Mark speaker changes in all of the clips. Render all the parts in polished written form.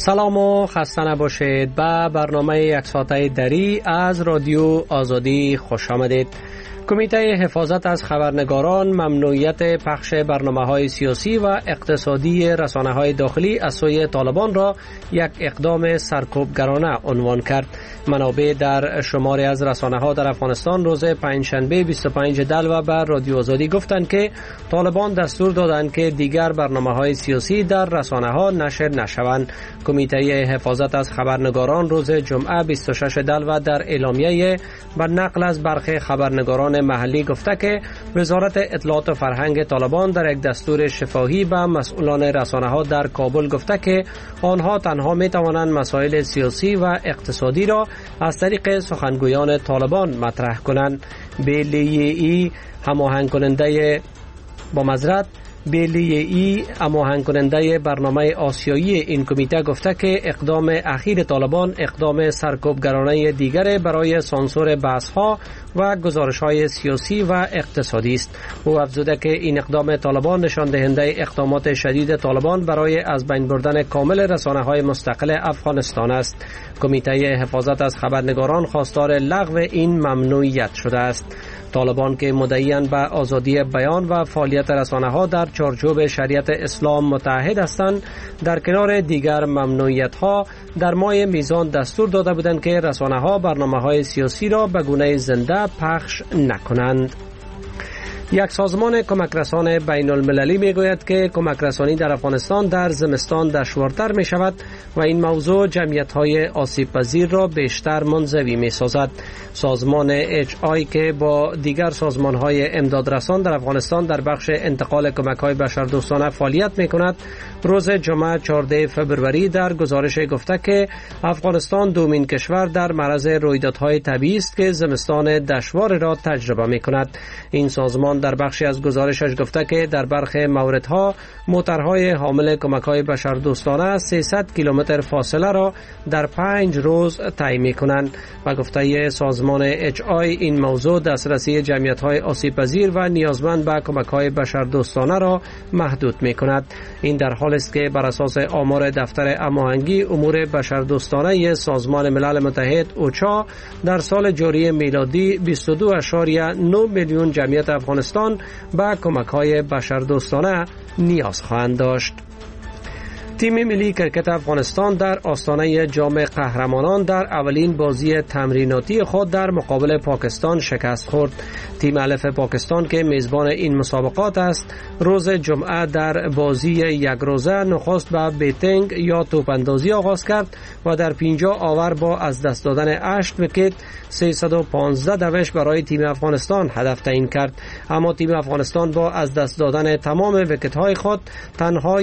Speaker 1: سلام و خسته نباشید. به برنامه یک ساعته دری از رادیو آزادی خوش آمدید. کمیته حفاظت از خبرنگاران ممنوعیت پخش برنامه‌های سیاسی و اقتصادی رسانه‌های داخلی از سوی طالبان را یک اقدام سرکوبگرانه عنوان کرد. منابع در شماری از رسانه‌ها در افغانستان روز پنجشنبه 25 دلو به رادیو آزادی گفتند که طالبان دستور دادند که دیگر برنامه‌های سیاسی در رسانه‌ها نشر نشوند. کمیته حفاظت از خبرنگاران روز جمعه 26 دلو در اعلامیه به نقل از برخی خبرنگاران محلی گفته که وزارت اطلاعات و فرهنگ طالبان در یک دستور شفاهی به مسئولان رسانه‌ها در کابل گفته که آنها تنها می توانند مسائل سیاسی و اقتصادی را از طریق سخنگویان طالبان مطرح کنند. بیلیه‌ای هماهنگ کننده برنامه آسیایی این کمیته گفته که اقدام اخیر طالبان اقدام سرکوبگرانه دیگر برای سانسور بحث‌ها و گزارش‌های سیاسی و اقتصادی است. او افزوده که این اقدام طالبان نشان دهنده اقدامات شدید طالبان برای از بین بردن کامل رسانه‌های مستقل افغانستان است. کمیته حفاظت از خبرنگاران خواستار لغو این ممنوعیت شده است. طالبان که مدعیان به آزادی بیان و فعالیت رسانه‌ها در چارچوب شریعت اسلام متحد هستند، در کنار دیگر ممنوعیت‌ها در ماه میزان دستور داده بودند که رسانه‌ها برنامه‌های سیاسی را به گونه زنده پخش نکنند. یک سازمان کمک رسان بین المللی می گوید که کمک رسانی در افغانستان در زمستان دشوارتر می شود و این موضوع جمعیت های آسیب پذیر را بیشتر منزوی می سازد. سازمان HI که با دیگر سازمان های امدادرسان در افغانستان در بخش انتقال کمک های بشردوستانه فعالیت می کند، روز جمعه 14 فبروری در گزارش گفته که افغانستان دومین کشور در معرض رویدادهای طبیعی است که زمستان دشوار را تجربه می کند. این سازمان در بخشی از گزارشش گفته که در برخی موردها موترهای حامل کمک‌های بشردوستانه 300 کیلومتر فاصله را در 5 روز طی می‌کنند و گفته سازمان HI این موضوع دسترسی جمعیت‌های آسیب‌پذیر و نیازمند به کمک‌های بشردوستانه را محدود می‌کند. این در حالی است که بر اساس آمار دفتر هماهنگی امور بشردوستانه سازمان ملل متحد اوچا در سال جاری میلادی 22.9 میلیون جمعیت افغانستان به کمک‌های بشردوستانه نیاز خواهند داشت. تیم ملی کرکت افغانستان در آستانه جام قهرمانان در اولین بازی تمریناتی خود در مقابل پاکستان شکست خورد. تیم الف پاکستان که میزبان این مسابقات است، روز جمعه در بازی یک روزه نخست به بیتینگ یا توپاندازی آغاز کرد و در 50 آور با از دست دادن 8 ویکت 315 دوش برای تیم افغانستان هدف تعیین کرد. اما تیم افغانستان با از دست دادن تمام ویکت‌های خود تنها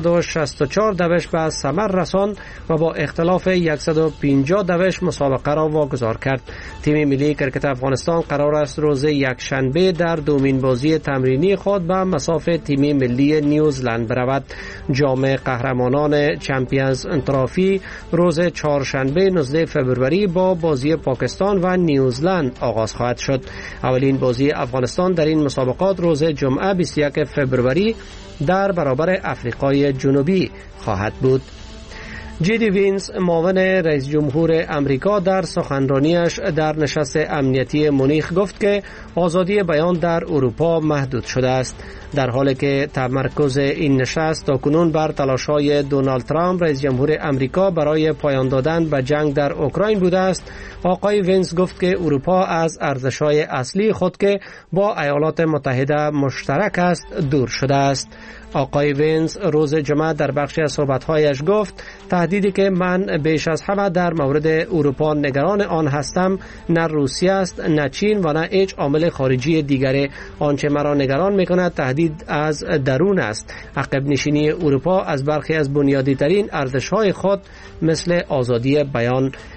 Speaker 1: 164 دوش به ثمر رساند و با اختلاف 150 دوش مسابقه را واگذار کرد. تیم ملی کرکت افغانستان قرار است روز یکشنبه در دومین بازی تمرینی خود به مصاف تیم ملی نیوزلند برود. جام قهرمانان چمپیونز ترافی روز چهارشنبه 19 فبروری با بازی پاکستان و نیوزلند آغاز خواهد شد. اولین بازی افغانستان در این مسابقات روز جمعه 21 فبروری در برابر افریقای جنوبی خواهد بود. جی.دی. وینس معاون رئیس جمهور امریکا در سخنرانیش در نشست امنیتی مونیخ گفت که آزادی بیان در اروپا محدود شده است. در حالی که تمرکز این نشست تاکنون بر تلاش‌های دونالد ترامپ رئیس جمهور امریکا برای پایان دادن به جنگ در اوکراین بوده است، آقای وینس گفت که اروپا از ارزش‌های اصلی خود که با ایالات متحده مشترک است دور شده است. آقای وینس روز جمعه در بخشی از صحبت‌هایش گفت تهدیدی که من بیش از همه در مورد اروپا نگران آن هستم نه روسیه است، نه چین و نه هیچ عامل خارجی دیگری. آنچه مرا نگران می‌کند تهدید از درون است. عقب نشینی اروپا از برخی از بنیادی ترین ارزش‌های خود مثل آزادی بیان.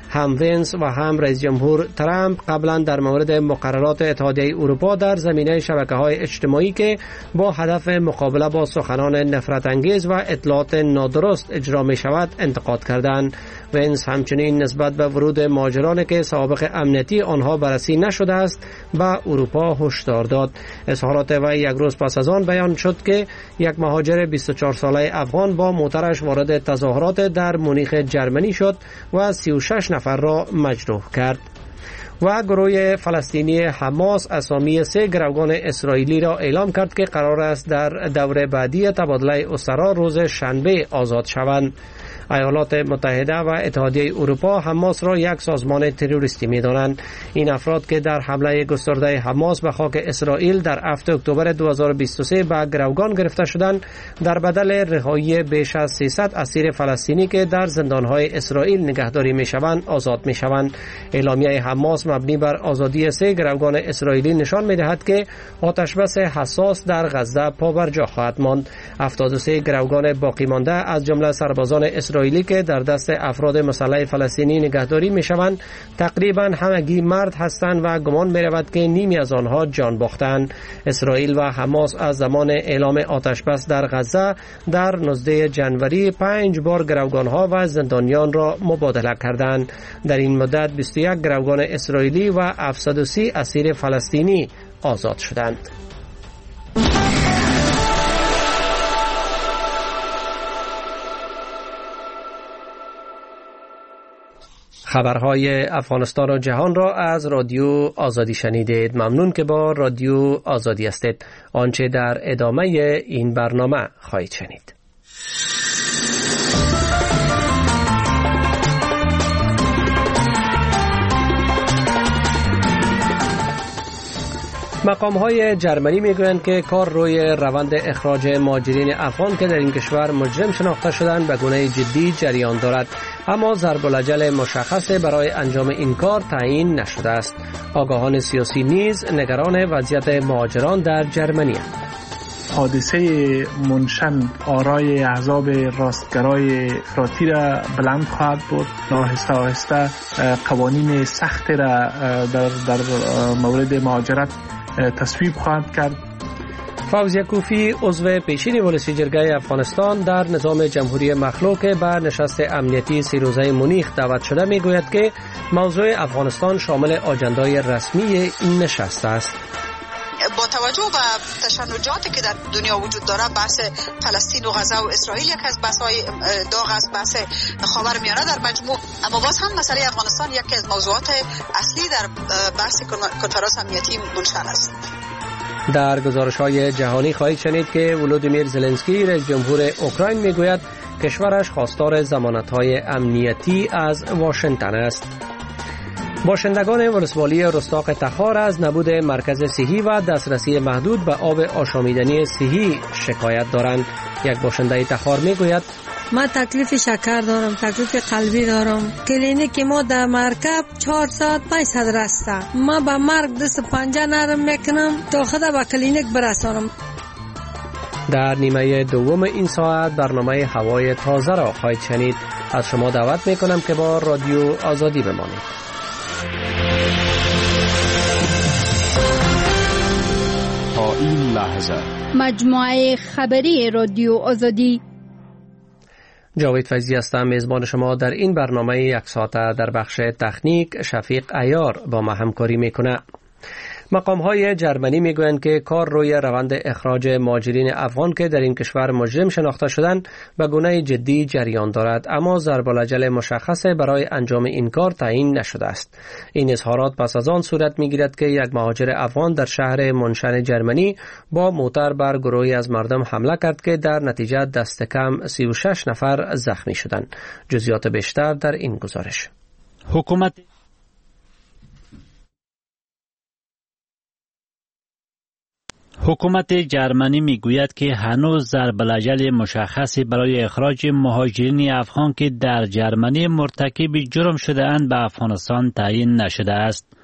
Speaker 1: هم وینس و هم رئیس جمهور ترامپ قبلا در مورد مقررات اتحادیه اروپا در زمینه شبکه‌های اجتماعی که با هدف مقابله با سخنان نفرت انگیز و اطلاعات نادرست اجرا می شود انتقاد کردند. وینس همچنین نسبت به ورود مهاجرانی که سابق امنیتی آنها بررسی نشده است به اروپا هشدار داد. اظهارات وی یک روز پس از آن بیان شد که یک مهاجر 24 ساله افغان با موترش وارد تظاهرات در مونیخ جرمنی شد و 36 نفر را مجروح کرد. و گروه فلسطینی حماس اسامی 3 گروگان اسرائیلی را اعلام کرد که قرار است در دور بعدی تبادله اسرا روز شنبه آزاد شوند. ایالات متحده و اتحادیه اروپا حماس را یک سازمان تروریستی می‌دانند. این افراد که در حمله گسترده حماس به خاک اسرائیل در 7 اکتبر 2023 به گروگان گرفته شدند در بدل رهایی بیش از 300 اسیر فلسطینی که در زندان‌های اسرائیل نگهداری می‌شوند آزاد می‌شوند. اعلامیه حماس مبنی بر آزادی 3 گروگان اسرائیلی نشان می‌دهد که آتشبس حساس در غزه پابرجا خواهد ماند. 73 گروگان باقی مانده از جمله سربازان اسرائیلی که در دست افراد مسلح فلسطینی نگهداری می‌شوند تقریباً همگی مرد هستند و گمان می‌رود که نیمی از آنها جان باختند. اسرائیل و حماس از زمان اعلام آتشبس در غزه در 19 جنوری 5 بار گروگان‌ها و زندانیان را مبادله کردند. در این مدت 21 گروگان اسرائیلی و 730 اسیر فلسطینی آزاد شدند. خبرهای افغانستان و جهان را از رادیو آزادی شنیدید. ممنون که با رادیو آزادی هستید. آنچه در ادامه این برنامه خواهید شنید. مقام‌های جرمنی میگویند که کار روی روند اخراج مهاجرین افغان که در این کشور مجرم شناخته شدند به گونه جدی جریان دارد، اما ضرب الاجل مشخص برای انجام این کار تعیین نشده است. آگاهان سیاسی نیز نگران وضعیت مهاجران در جرمنی اند.
Speaker 2: حادثه منشن آرای احزاب راستگرای افراطی را بلند خواهد بود. آهسته آهسته قوانین سخت را در مورد مهاجرت تصویب خواهد کرد.
Speaker 1: فوزیه کوفی عضو پیشین ولسی جرگه افغانستان در نظام جمهوری مخلوع که به نشست امنیتی 3 روزه مونیخ دعوت شده میگوید که موضوع افغانستان شامل آجندای رسمی این نشست است.
Speaker 3: با توجه به تشنجاتی که در دنیا وجود داره، بحث فلسطین و غزه و اسرائیل یک از بحث‌های داغ است، بحث خاورمیانه در مجموع، اما باز هم مسئله افغانستان یکی از موضوعات اصلی در بحث کنفرانس امنیتی منشن است.
Speaker 1: در گزارش‌های جهانی خواهید شنید که ولودیمیر زلنسکی رئیس جمهور اوکراین میگوید کشورش خواستار ضمانت‌های امنیتی از واشنگتن است. باشندگان ولسوالی رستاق تخار از نبود مرکز صحی و دسترسی محدود به آب آشامیدنی صحی شکایت دارند. یک باشنده تخار میگوید
Speaker 4: ما تکلیف شکر دارم، تکلیف قلبی دارم. کلینیک ما در مرکب 4 ساعت 500 رسته. ما به مرگ دست پنجه نرم میکنم تا خدا به کلینیک برسانم.
Speaker 1: در نیمه دوم این ساعت برنامه هوای تازه را خواهید شنید. از شما دعوت میکنم که با رادیو آزادی بمانید.
Speaker 5: تا این لحظه
Speaker 6: مجموعه خبری رادیو آزادی.
Speaker 1: جاوید فیضی هستم، میزبان شما در این برنامه 1 ساعته. در بخش تکنیک شفیق عیار با ما همکاری میکنه. مقام‌های جرمنی میگویند که کار روی روند اخراج مهاجرین افغان که در این کشور مجرم شناخته شدند به گونه جدی جریان دارد، اما ضرب الاجل مشخص برای انجام این کار تعیین نشده است. این اظهارات پس از آن صورت میگیرد که یک مهاجر افغان در شهر منشن جرمنی با موتر بر گروهی از مردم حمله کرد که در نتیجه دست کم 36 نفر زخمی شدند. جزئیات بیشتر در این گزارش.
Speaker 7: حکومت جرمنی میگوید که هنوز ضرب الاجل مشخصی برای اخراج مهاجرین افغان که در جرمنی مرتکب جرم شده اند به افغانستان تعیین نشده است.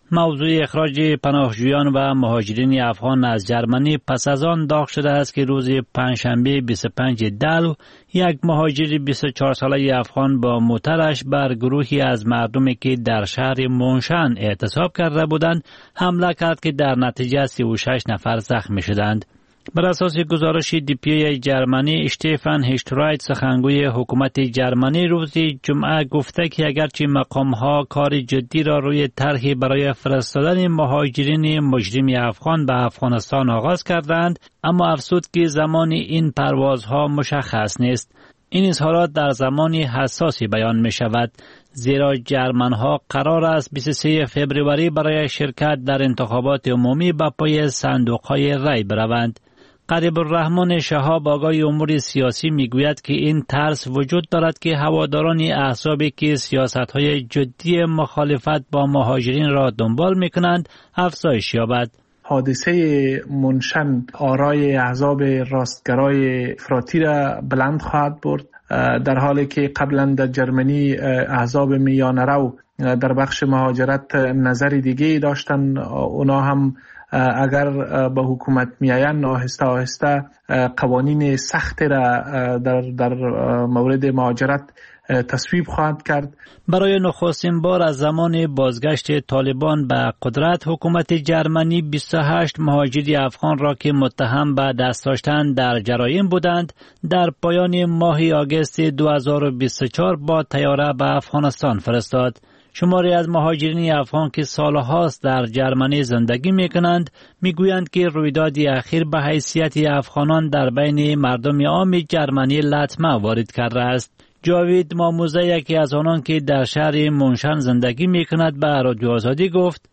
Speaker 7: موضوع اخراج پناهجویان و مهاجرین افغان از جرمنی پس از آن داغ شده است که روز پنجشنبه 25 دلو یک مهاجر 24 ساله افغان با موترش بر گروهی از مردمی که در شهر مونشن اعتصاب کرده بودند حمله کرد که در نتیجه 36 نفر زخمی شدند. بر اساس گزارش دیپی جرمنی، اشتفان هشترایت سخنگوی حکومت جرمنی روز جمعه گفته که اگرچه مقامها کار جدی را روی طرحی برای فرستادن مهاجرین مجرم افغان به افغانستان آغاز کردند، اما افزود که زمان این پروازها مشخص نیست. این اظهارات در زمانی حساسی بیان می شود، زیرا جرمنها قرار است 23 فوریه برای شرکت در انتخابات عمومی به پای صندوقهای رای بروند. قریب الرحمن شهاب آگای امور سیاسی میگوید که این ترس وجود دارد که هواداران احزابی که سیاست‌های جدی مخالفت با مهاجرین را دنبال می‌کنند افزایش یابد.
Speaker 2: حادثه منشن آرای احزاب راستگرای افراطی را بلند خواهد برد، در حالی که قبلا در جرمنی احزاب میانه رو در بخش مهاجرت نظر دیگه داشتن. اونا هم اگر به حکومت میاین آهسته آهسته قوانین سخت را در مورد مهاجرت تصویب خواهد کرد.
Speaker 7: برای نخستین بار از زمان بازگشت طالبان به قدرت، حکومت جرمنی 28 مهاجر افغان را که متهم به دست داشتن در جرایم بودند در پایان ماه آگوست 2024 با طیاره به افغانستان فرستاد. شماری از مهاجرین افغان که سالهاست در جرمنی زندگی می‌کنند می‌گویند که رویداد اخیر به حیثیت افغانان در بین مردم عام جرمنی لطمه وارد کرده است. جاوید ماموزه یکی از آنان که در شهر مونشن زندگی می‌کند به رادیو آزادی گفت: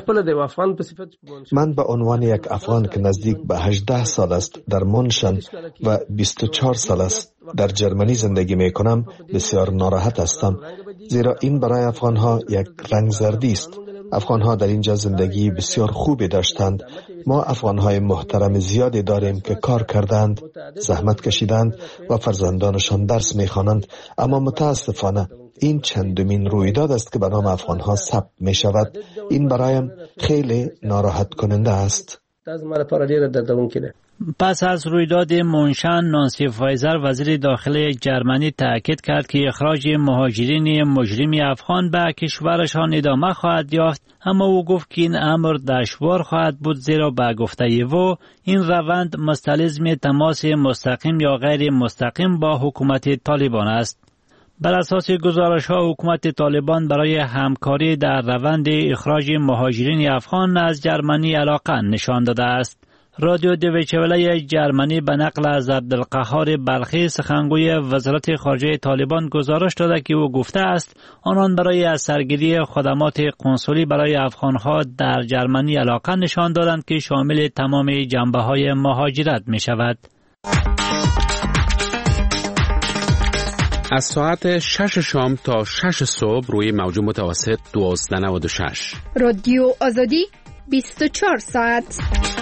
Speaker 8: من به عنوان یک افغان که نزدیک به 18 سال است در مونشن و 24 سال است در جرمنی زندگی می‌کنم بسیار ناراحت هستم، زیرا این برای افغان‌ها یک رنگ زردی است. افغان‌ها در اینجا زندگی بسیار خوبی داشتند. ما افغان‌های محترم زیادی داریم که کار کردند، زحمت کشیدند و فرزندانشان درس می‌خوانند، اما متاسفانه این چندمین رویداد است که به نام افغان‌ها ثبت می‌شود. این برایم خیلی ناراحت کننده است.
Speaker 7: پس از رویداد مونشن، نانسی فایزر وزیر داخلی جرمنی تأکید کرد که اخراج مهاجرین مجرم افغان به کشورشان ادامه خواهد یافت، اما او گفت که این امر دشوار خواهد بود، زیرا به گفته او این روند مستلزم تماس مستقیم یا غیر مستقیم با حکومت طالبان است. بر اساس گزارش‌ها حکومت طالبان برای همکاری در روند اخراج مهاجرین افغان از جرمنی علاقه نشان داده است. رادیو دویچه وله جرمنی به نقل از عبدالقهار بلخی سخنگوی وزارت خارجه طالبان گزارش داده که او گفته است آنان برای از سرگیری خدمات قنسولی برای افغانها در جرمنی علاقه نشان دادند که شامل تمام جنبه‌های مهاجرت می شود.
Speaker 9: از ساعت 6 شام تا 6 صبح روی موج متوسط 1296
Speaker 6: رادیو آزادی 24 ساعت.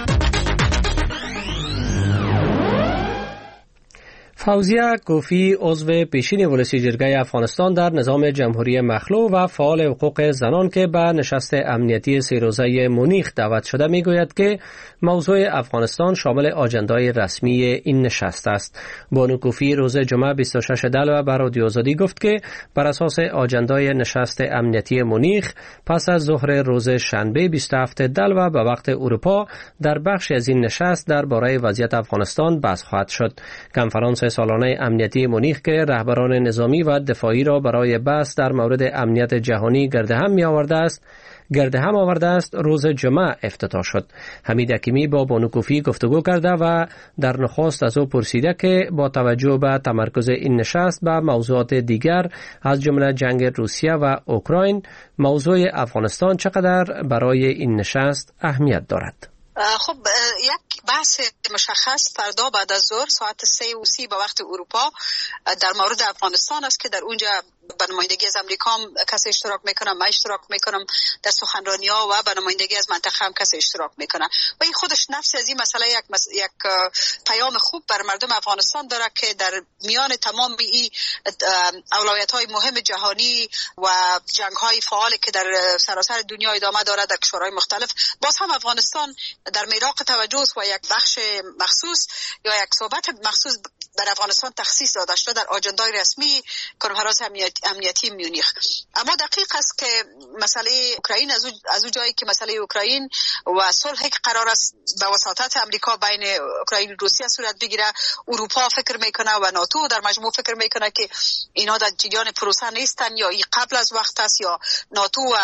Speaker 1: فوزیه کوفی عضو پیشین ولسی جرگه افغانستان در نظام جمهوری مخلوع و فعال حقوق زنان که به نشست امنیتی 3 روزه مونیخ دعوت شده میگوید که موضوع افغانستان شامل آجندای رسمی این نشست است. بانو کوفی روز جمعه 26 دلو بر رادیو آزادی گفت که بر اساس آجندای نشست امنیتی مونیخ پس از ظهر روز شنبه 27 دلو به وقت اروپا در بخش از این نشست درباره وضعیت افغانستان بحث خواهد شد. کنفرانس سالانه امنیتی مونیخ که رهبران نظامی و دفاعی را برای بحث در مورد امنیت جهانی گرد هم آورده است روز جمعه افتتاح شد. حمید حکیمی با بانو کوفی گفتگو کرده و در نخست از او پرسیده که با توجه به تمرکز این نشست به موضوعات دیگر از جمله جنگ روسیه و اوکراین، موضوع افغانستان چقدر برای این نشست اهمیت دارد.
Speaker 3: خب یک بحث مشخص فردا بعد از ظهر ساعت 3:30 به وقت اروپا در مورد افغانستان است که در اونجا به نمایندگی از امریکا هم کسی اشتراک میکنه، من اشتراک میکنم در سخنرانی‌ها و به نمایندگی از منطقه هم کسی اشتراک میکنه و این خودش نفس از این مسئله یک پیام خوب بر مردم افغانستان داره که در میان تمام این اولویت‌های مهم جهانی و جنگ‌های فعالی که در سراسر دنیا ادامه داره در کشورهای مختلف، باز هم افغانستان در میراق توجه و یک بخش مخصوص یا یک صحبت مخصوص در افغانستان تخصیص داده شده در آجندای رسمی کنفرانس امنیتی میونیخ. اما دقیق است که مسئله اوکراین از اون جایی که مسئله اوکراین و صلحی که قرار است به وساطت امریکا بین اوکراین و روسیه صورت بگیره، اروپا فکر میکنه و ناتو در مجموع فکر میکنه که اینا در جریان پروسه نیستن یا این قبل از وقت است، یا ناتو و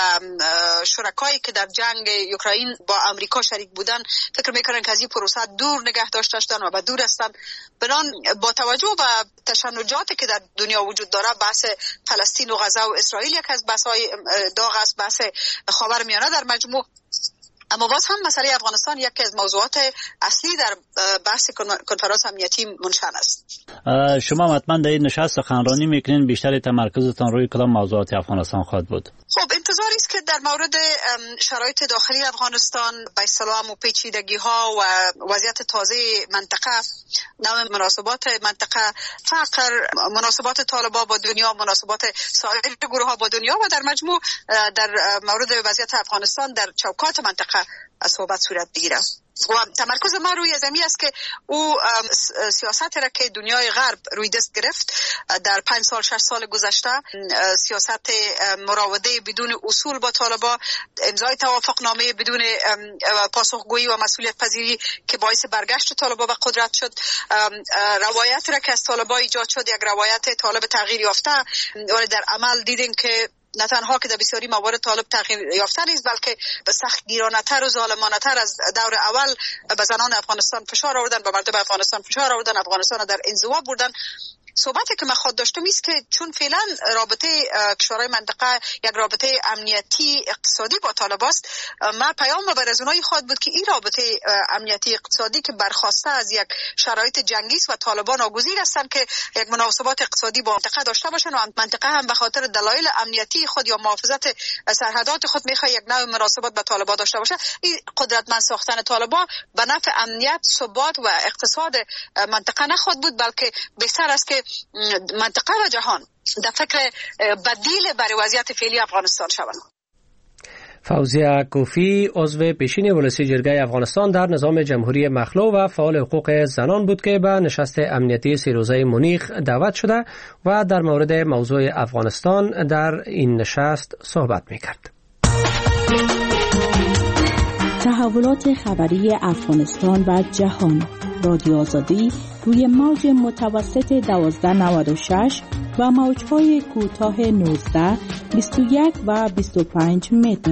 Speaker 3: شرکایی که در جنگ اوکراین با امریکا شریک بودن فکر میکنن که از این پروسه دور نگه داشته شدن و به دور هستن. بنان با توجه به تشنجاتی که در دنیا وجود داره، بحث فلسطین و غزه و اسرائیل یک از بحث‌های داغ است، بحث خاورمیانه در مجموع، اما باز هم مسئله افغانستان یکی از موضوعات اصلی در بحث کنفرانس امنیتی منشأ است.
Speaker 7: شما حتما در این نشست سخنرانی میکنین، بیشتر تمرکزتان روی کدام موضوعات افغانستان خواهد بود؟
Speaker 3: خب انتظاری است که در مورد شرایط داخلی افغانستان، به اصطلاح پیچیدگی‌ها و وضعیت تازه منطقه، نوع مناسبات منطقه، فقر، مناسبات طالبان با دنیا، مناسبات سایر گروه‌ها با دنیا و در مجموع در مورد وضعیت افغانستان در چوکات منطقه صحبت صورت بگیره. و تمرکز ما روی زمین است که او سیاست را که دنیای غرب روی دست گرفت در 5 سال 6 سال گذشته، سیاست مراوده بدون اصول با طالبان، امضای توافقنامه بدون پاسخگویی و مسئولیت پذیری که باعث برگشت طالبان به قدرت شد، روایت را که از طالبان ایجاد شد، یک روایت طالب تغییر یافته، ولی در عمل دیدیم که نه تنها که در بسیاری موارد طالب تغییر یافته نیست، بلکه سخت گیرانه تر و ظالمانه تر از دور اول به زنان افغانستان فشار آوردن، به مردم افغانستان فشار آوردن، افغانستان در انزوا بردن. صحبتی که من خود داشتم است که چون فعلا رابطه کشورهای منطقه یک رابطه امنیتی اقتصادی با طالب است، من پیام بر از اونایی خواهد بود که این رابطه امنیتی اقتصادی که برخواسته از یک شرایط جنگی است و طالبان ناگزیر هستند که یک مناسبات اقتصادی با منطقه داشته باشند و منطقه هم به خاطر دلایل امنیتی خود یا محافظت سرحدات خود میخواد یک نوع مناسبات با طالبان داشته باشه. این قدرتمند ساختن طالبان به نفع امنیت، ثبات و اقتصاد منطقه نخواهد بود، بلکه بهتر است که منطقه و جهان در فکر بدیل برای وضعیت فعلی افغانستان شوند.
Speaker 1: فوزیه کوفی عضو پیشین ولسی جرگه افغانستان در نظام جمهوری مخلوع و فعال حقوق زنان بود که به نشست امنیتی 3 روزه مونیخ دعوت شده و در مورد موضوع افغانستان در این نشست صحبت می‌کرد.
Speaker 10: تحولات خبری افغانستان و جهان، رادیو آزادی روی موج متوسط 1296 و موج‌های کوتاه 19، 21 و 25 متر.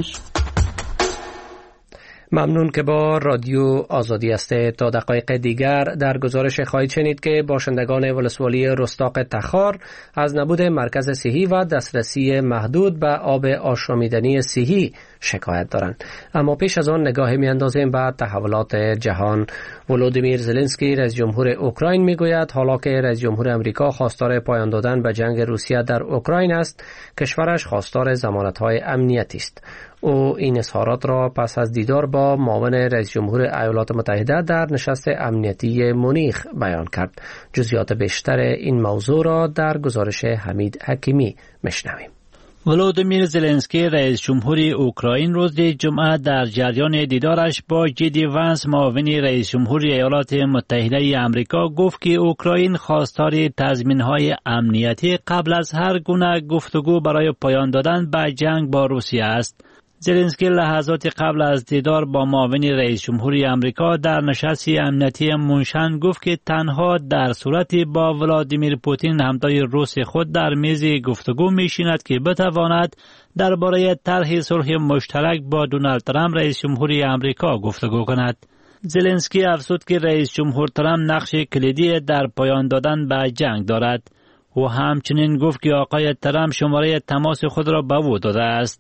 Speaker 1: ممنون که با رادیو آزادی هستید. تا دقایق دیگر در گزارش خواهید شنید که باشندگان ولسوالی رستاق تخار از نبود مرکز صحی و دسترسی محدود به آب آشامیدنی صحی شکایت دارند. اما پیش از آن نگاهی می‌اندازیم به تحولات جهان. ولودیمیر زلنسکی رئیس جمهور اوکراین میگوید حالا که رئیس جمهور امریکا خواستار پایان دادن به جنگ روسیه در اوکراین است، کشورش خواستار ضمانت‌های امنیتی است. او این اظهارات را پس از دیدار با معاون رئیس جمهور ایالات متحده در نشست امنیتی مونیخ بیان کرد. جزئیات بیشتر این موضوع را در گزارش حمید حکیمی میشنویم.
Speaker 7: ولودیمیر زلنسکی رئیس جمهور اوکراین روز جمعه در جریان دیدارش با جدی ونس معاون رئیس جمهور ایالات متحده آمریکا گفت که اوکراین خواستار تضمین‌های امنیتی قبل از هر گونه گفتگو برای پایان دادن به جنگ با روسیه است. زلنسکی لحظات قبل از دیدار با معاون رئیس جمهور آمریکا در نشست امنیتی مونشن گفت که تنها در صورتی با ولادیمیر پوتین همتای روس خود در میز گفتگو میشیند که بتواند درباره طرح صلح مشترک با دونالد ترامپ رئیس جمهور آمریکا گفتگو کند. زلنسکی افزود که رئیس جمهور ترامپ نقش کلیدی در پایان دادن به جنگ دارد. او همچنین گفت که آقای ترامپ شماره تماس خود را به او داده است.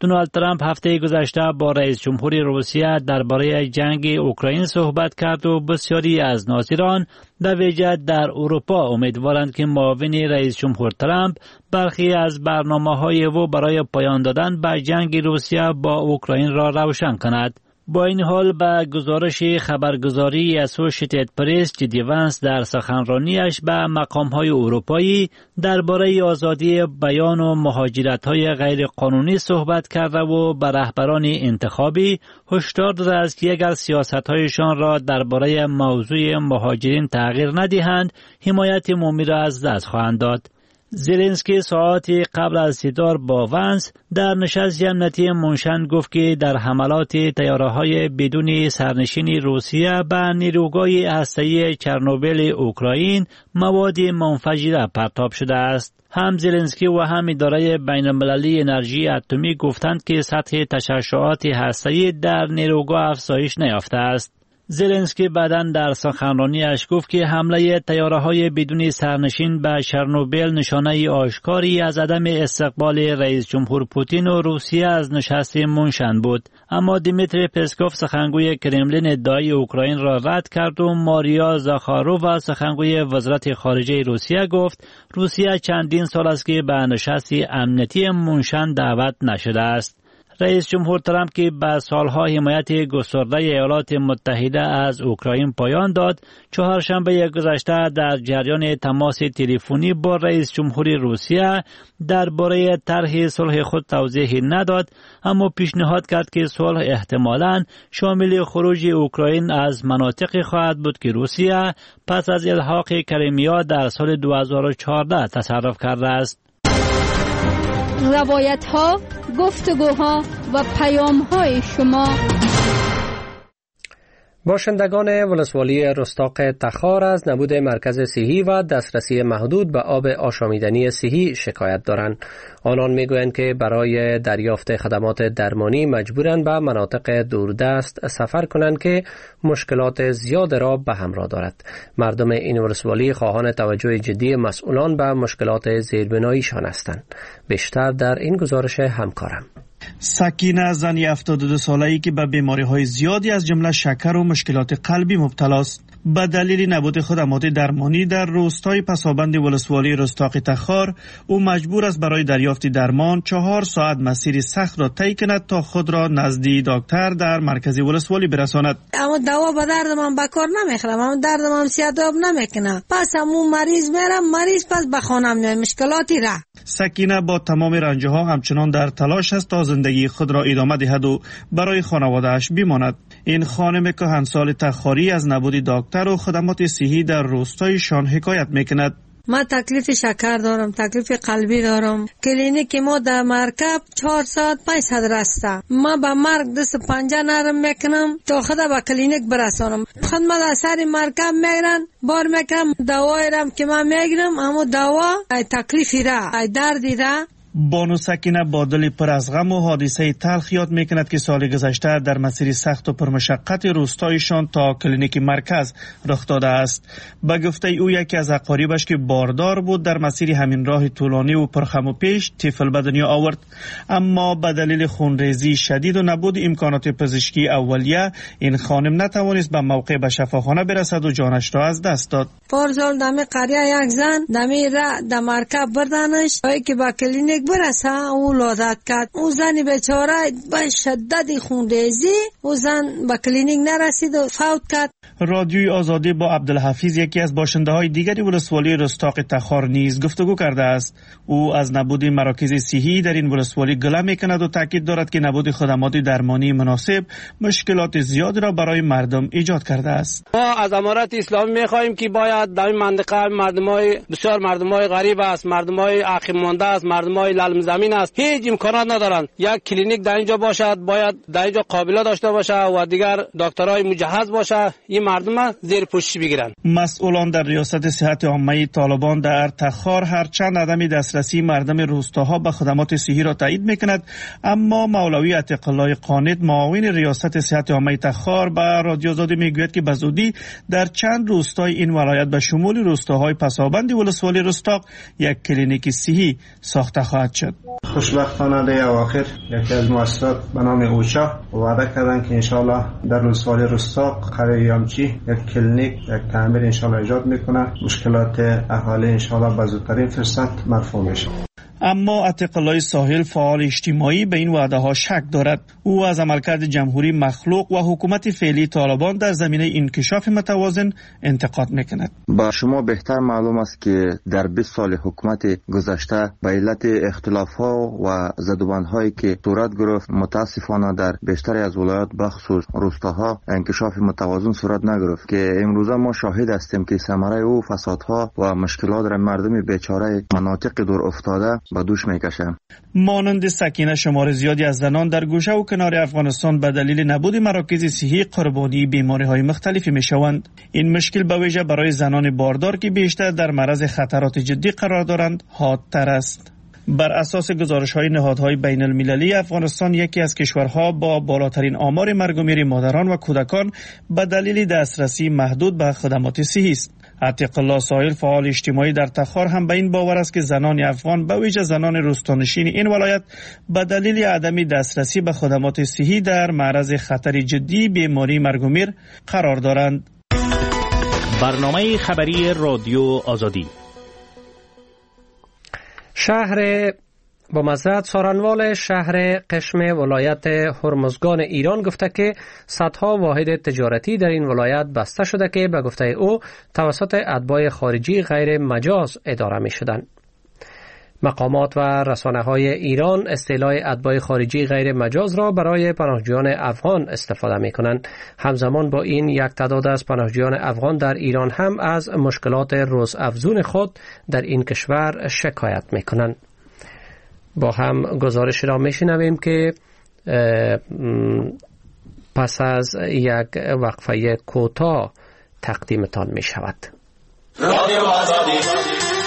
Speaker 7: دونالد ترامپ هفته گذشته با رئیس جمهور روسیه درباره جنگ اوکراین صحبت کرد و بسیاری از ناظران در ویژه در اروپا امیدوارند که معاون رئیس جمهور ترامپ برخی از برنامه‌های او برای پایان دادن به جنگ روسیه با اوکراین را روشن کند. با این حال به گزارش خبرگزاری اسوشییتد پرس جدی وانس در سخنرانیش به مقام‌های اروپایی درباره آزادی بیان و مهاجرت‌های غیر قانونی صحبت کرده و به رهبران انتخابی هشدار داده است که اگر سیاست‌هایشان را درباره موضوع مهاجرین تغییر ندهند حمایت عمومی را از دست خواهند داد. زلنسکی ساعاتی قبل از دیدار با وانس در نشست امنیتی مونشن گفت که در حملات طیاره‌های بدون سرنشین روسیه به نیروگاه هسته‌ای چرنوبیل اوکراین مواد منفجره پرتاب شده است. هم زلنسکی و هم اداره بین‌المللی انرژی اتمی گفتند که سطح تشعشعات هسته‌ای در نیروگاه افزایش نیافته است. زلنسکی بعداً در سخنرانیش گفت که حمله طیاره‌های بدون سرنشین به چرنوبیل نشانه آشکاری از عدم استقبال رئیس جمهور پوتین و روسیه از نشست مونشن بود. اما دیمیتری پسکوف سخنگوی کرملین ادعای اوکراین را رد کرد و ماریا زاخارووا سخنگوی وزارت خارجه روسیه گفت روسیه چندین سال است که به نشست امنیتی مونشن دعوت نشده است. رئیس جمهور ترامپ که به سالها حمایت گسترده ایالات متحده از اوکراین پایان داد، چهارشنبه گذشته در جریان تماس تلفنی با رئیس جمهور روسیه درباره طرح صلح خود توضیحی نداد، اما پیشنهاد کرد که صلح احتمالاً شامل خروج اوکراین از مناطقی خواهد بود که روسیه پس از الحاق کریمیا در سال 2014 تصرف کرده است.
Speaker 6: روایت ها، گفتگوها و پیام های شما.
Speaker 1: باشندگان ولسوالی رستاق تخار از نبود مرکز صحی و دسترسی محدود به آب آشامیدنی صحی شکایت دارند. آنان میگویند که برای دریافت خدمات درمانی مجبورند به مناطق دوردست سفر کنند که مشکلات زیاد را به همراه دارد. مردم این ولسوالی خواهان توجه جدی مسئولان به مشکلات زیربناییشان هستند. بیشتر در این گزارش همکارم.
Speaker 11: سکینه زنی 72 ساله‌ای که به بیماری‌های زیادی از جمله شکر و مشکلات قلبی مبتلا است. به دلیل نبود خدمات درمانی در روستای پسابند ولسوالی رستاق تخار، او مجبور است برای دریافت درمان 4 ساعت مسیر سخت را طی کند تا خود را نزد دکتر در مرکز ولسوالی برساند.
Speaker 4: اما دوا به درد من بکار نمیخورم، اما درد من سیاداب نمیکنه. پس همون مریض میرم، مریض پس به خانم میاد مشکلاتی را.
Speaker 11: سکینه با تمام رنجها همچنان در تلاش است تا زندگی خود را ادامه دهد و برای خانواده‌اش بماند. این خانم کهنسال تخاری از نبود دکتر و خدمات صحی در روستایشان حکایت میکند.
Speaker 4: ما تکلیف شکر دارم، تکلیف قلبی دارم. کلینیک ما در مرکب 4 ساعت 500 رسته. ما با مرگ دست پنجه نرم میکنم تا خدا با کلینیک برسانم. خدمت از سر مرکب میگیرن، بار میکنم دوایی رم که من میگیرم، اما دوا ای تکلیفی را، ای دردی را.
Speaker 11: بانو سکینه با دل پر از غم و حادثه تلخ یاد میکند که سال گذشته در مسیر سخت و پرمشقت روستایشان تا کلینیک مرکز رخ داده است. به گفته او یکی از اقاربش که باردار بود در مسیر همین راه طولانی و پرخم و پیش طفل به دنیا آورد، اما به دلیل خونریزی شدید و نبود امکانات پزشکی اولیه این خانم نتوانست به موقع به شفاخانه برسد و جانش را از دست داد.
Speaker 4: پارسال دمی قریه یک زن دمی را در مرکب بردنش که با کلینیک برسه او لادت کرد. او زن بیچاره به شدت خونریزی او زن به کلینیک نرسید و فوت کرد.
Speaker 11: رادیوی آزادی با عبدالحفیظ یکی از باشنده های دیگری ولسوالی رستاق تخار نیز گفتگو کرده است. او از نبود مراکز صحی در این ولسوالی گله میکند و تاکید دارد که نبود خدمات درمانی مناسب مشکلات زیادی را برای مردم ایجاد کرده است.
Speaker 12: ما از امارت اسلامی میخواهیم که باید در این منطقه مردمای بسیار مردمای غریب است، مردمای عقیم مانده است، مردمای للم زمین است، هیچ امکانات ندارند. یک کلینیک در اینجا باشد، باید در اینجا قابلیت داشته باشه و دیگر دکترای مجهز باشه، این مردم زیر پوشش بگیرن.
Speaker 11: مسئولان در ریاست صحت عامه طالبان در تخار هرچند عدم دسترسی مردم روستاها به خدمات صحی را تایید میکند، اما مولوی عتیق الله قانت معاون ریاست صحت عامه تخار به رادیو آزادی میگوید که به زودی در چند روستای این ولایت به شمول روستاهای پسابند ولسوالی رستاق یک کلینیک صحی ساخته خواهد خواهد شد.
Speaker 13: خوشبختانه در اواخر یکی از مؤسسات به نام اوچا وعده کردن که انشالله در روزهای رستاق قریه یامچی یک کلینیک یک تعمیر انشالله ایجاد میکنه، مشکلات اهالی انشالله به زودترین فرصت مرفوع میشه.
Speaker 11: اما عتیق الله ساحل فعال اجتماعی به این وعده ها شک دارد. او از عملکرد جمهوری مخلوق و حکومت فعلی طالبان در زمینه انکشاف متوازن انتقاد میکند.
Speaker 14: با شما بهتر معلوم است که در 20 سال حکومت گذشته به علت اختلاف ها و زدوبند هایی که صورت گرفت متاسفانه در بیشتری از ولایات بخصوص روستاها انکشاف متوازن صورت نگرفت که امروزه ما شاهد هستیم که ثمره او فسادها و مشکلات را مردم بیچاره مناطق دور افتاده به دوش میکشند.
Speaker 11: مانند سکینه شمار زیادی از زنان در گوشه و کنار افغانستان به دلیل نبود مراکز صحی قربانی بیماری‌های مختلفی میشوند. این مشکل به ویژه برای زنان باردار که بیشتر در معرض خطرات جدی قرار دارند حادتر است. بر اساس گزارش‌های نهادهای بین المللی، افغانستان یکی از کشورها با بالاترین آمار مرگ و میر مادران و کودکان به دلیل دسترسی محدود به خدمات صحی است. عتیق الله ساحل فعال اجتماعی در تخار هم به این باور است که زنان افغان به ویژه زنان روستانشین این ولایت به دلیل عدم دسترسی به خدمات صحی در معرض خطر جدی بیماری مرگ و میر قرار دارند.
Speaker 7: برنامه خبری رادیو آزادی.
Speaker 1: شهر با مزرعت سارنوال شهر قشم ولایت هرمزگان ایران گفته که صدها واحد تجارتی در این ولایت بسته شده که به گفته او توسط اتباع خارجی غیر مجاز اداره می شدند. مقامات و رسانه‌های ایران اصطلاح اتباع خارجی غیر مجاز را برای پناهجویان افغان استفاده می‌کنند. همزمان با این یک تعداد از پناهجویان افغان در ایران هم از مشکلات روزافزون خود در این کشور شکایت می‌کنند. با هم گزارش را می‌شنویم که پس از یک وقفه کوتاه تقدیمتان می‌شود. رادیو آزادی.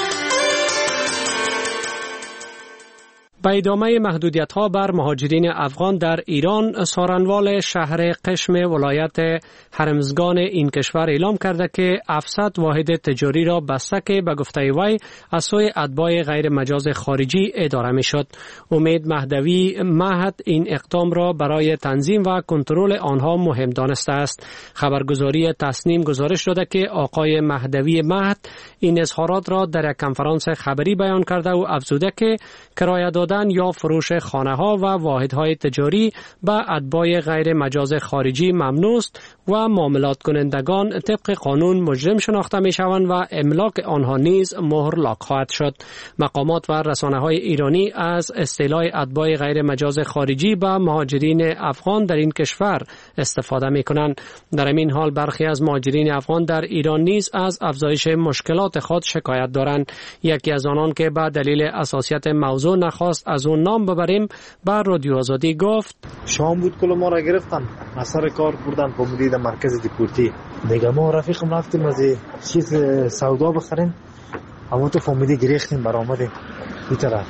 Speaker 1: به ادامه محدودیت‌ها بر مهاجرین افغان در ایران، سارنوال شهر قشم ولایت هرمزگان این کشور اعلام کرده که 700 واحد تجاری را بسته که به گفته وی از سوی اتباع غیر مجاز خارجی اداره می‌شد. امید مهدوی مهد این اقدام را برای تنظیم و کنترل آنها مهم دانسته است. خبرگزاری تسنیم گزارش داده که آقای مهدوی مهد این اظهارات را در یک کنفرانس خبری بیان کرده و افزوده که کرایه دادن یا فروش خانه‌ها و واحدهای تجاری به اتباع غیر مجاز خارجی ممنوع است و معاملات کنندگان طبق قانون مجرم شناخته می‌شوند و املاک آنها نیز مهر خواهد شد. مقامات و رسانه‌های ایرانی از اصطلاح اتباع غیر مجاز خارجی به مهاجرین افغان در این کشور استفاده می‌کنند. در این حال برخی از مهاجرین افغان در ایران نیز از افزایش مشکلات خود شکایت دارند. یکی از آنان که به دلیل اساسیت موضوع نخواست از اون نام ببریم به رادیو آزادی گفت:
Speaker 15: شام بود کل ما را گرفتن، اثر کار بردن په مدید مرکز دیپورتی. دیگه ما رفیقم رفتیم از چیز سودا بخریم، اما تو فامیلی گریختیم برآمدیم این طرف.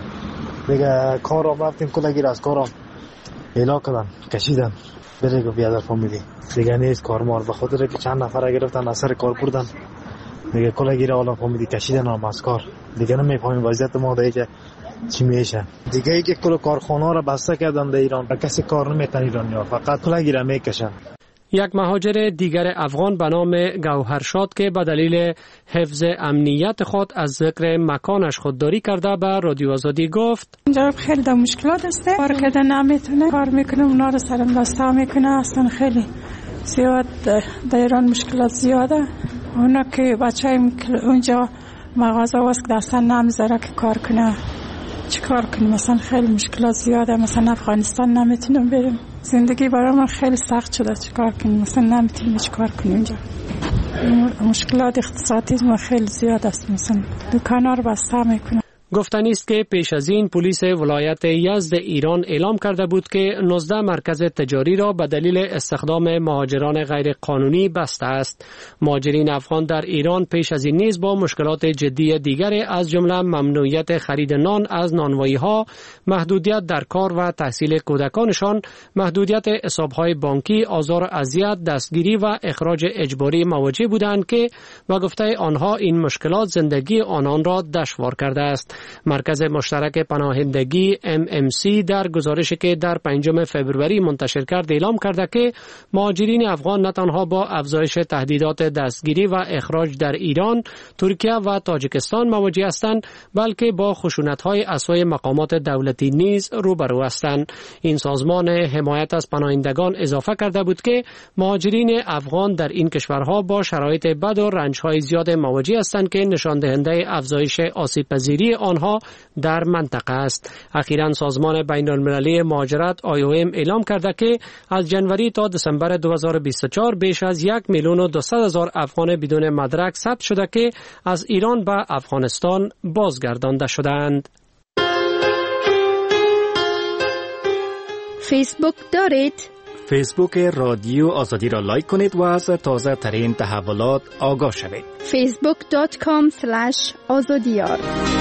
Speaker 15: دیگه کارم رفتیم کلا گیر از کارم اعلا کردن کشیدن بره بیا در فامیلی. دیگه نیست کارمار به خاطر که چند نفر گرفتن اثر کار بردن. دیگه کلا گیر حالا فامیلی کشیدن هم از کار. دیگه نمیفهمیم وضعیت ما دیگه چی میشه. دیگه ای که کل کارخانه را بسته کردن در ایران، به کسی کار نمیتن ایرانی‌ها، فقط کلا گیره میکشن.
Speaker 1: یک مهاجر دیگر افغان به نام گوهرشاد که به دلیل حفظ امنیت خود از ذکر مکانش خودداری کرده به رادیو آزادی گفت:
Speaker 16: اینجا خیلی در مشکلات است، کار کردن نمیتونه، کار میکنه اونا رو سرم بسته میکنه، اصلا خیلی زیاد در ایران مشکلات زیاده. اونا که بچه اونجا مغازه واسه دستن نمیذاره که کار کنه، چی کار کنیم؟ مثلا خیلی مشکلات زیاده، مثلا افغانستان نمیتونم بریم، زندگی برای من خیلی سخت شده، چی کار کنیم؟ مثلا نمیتونیم چی کار کنیم اینجا، مشکلات اقتصادی ما خیلی زیاد است، مثلا دکانا رو بسته میکنه.
Speaker 1: گفتنی است که پیش از این پلیس ولایت یزد ایران اعلام کرده بود که 19 مرکز تجاری را به دلیل استخدام مهاجران غیر قانونی بسته است. مهاجرین افغان در ایران پیش از این نیز با مشکلات جدی دیگری از جمله ممنوعیت خرید نان از نانوایی‌ها، محدودیت در کار و تحصیل کودکانشان، محدودیت حساب‌های بانکی، آزار و اذیت، دستگیری و اخراج اجباری مواجه بودند که با گفته آنها این مشکلات زندگی آنان را دشوار کرده است. مرکز مشترک پناهندگی MMC در گزارشی که در 5 فوریه منتشر کرد اعلام کرده که مهاجرین افغان نه تنها با افزایش تهدیدات دستگیری و اخراج در ایران، ترکیه و تاجیکستان مواجه هستند، بلکه با خشونت‌های اسوای مقامات دولتی نیز روبرو هستند. این سازمان حمایت از پناهندگان اضافه کرده بود که مهاجرین افغان در این کشورها با شرایط بد و رنج‌های زیاد مواجه هستند که نشان دهنده افزایش آسیب‌پذیری آنها در منطقه است. اخیراً سازمان بین‌المللی مهاجرت IOM اعلام کرده که از جنوری تا دسامبر 2024 بیش از 1,200,000 افغان بدون مدرک ثبت شده که از ایران به افغانستان بازگردانده شدند.
Speaker 6: فیسبوک دارید؟
Speaker 17: فیسبوک رادیو آزادی را لایک کنید و از تازه ترین تحولات آگاه شوید.
Speaker 6: facebook.com/azadiyar.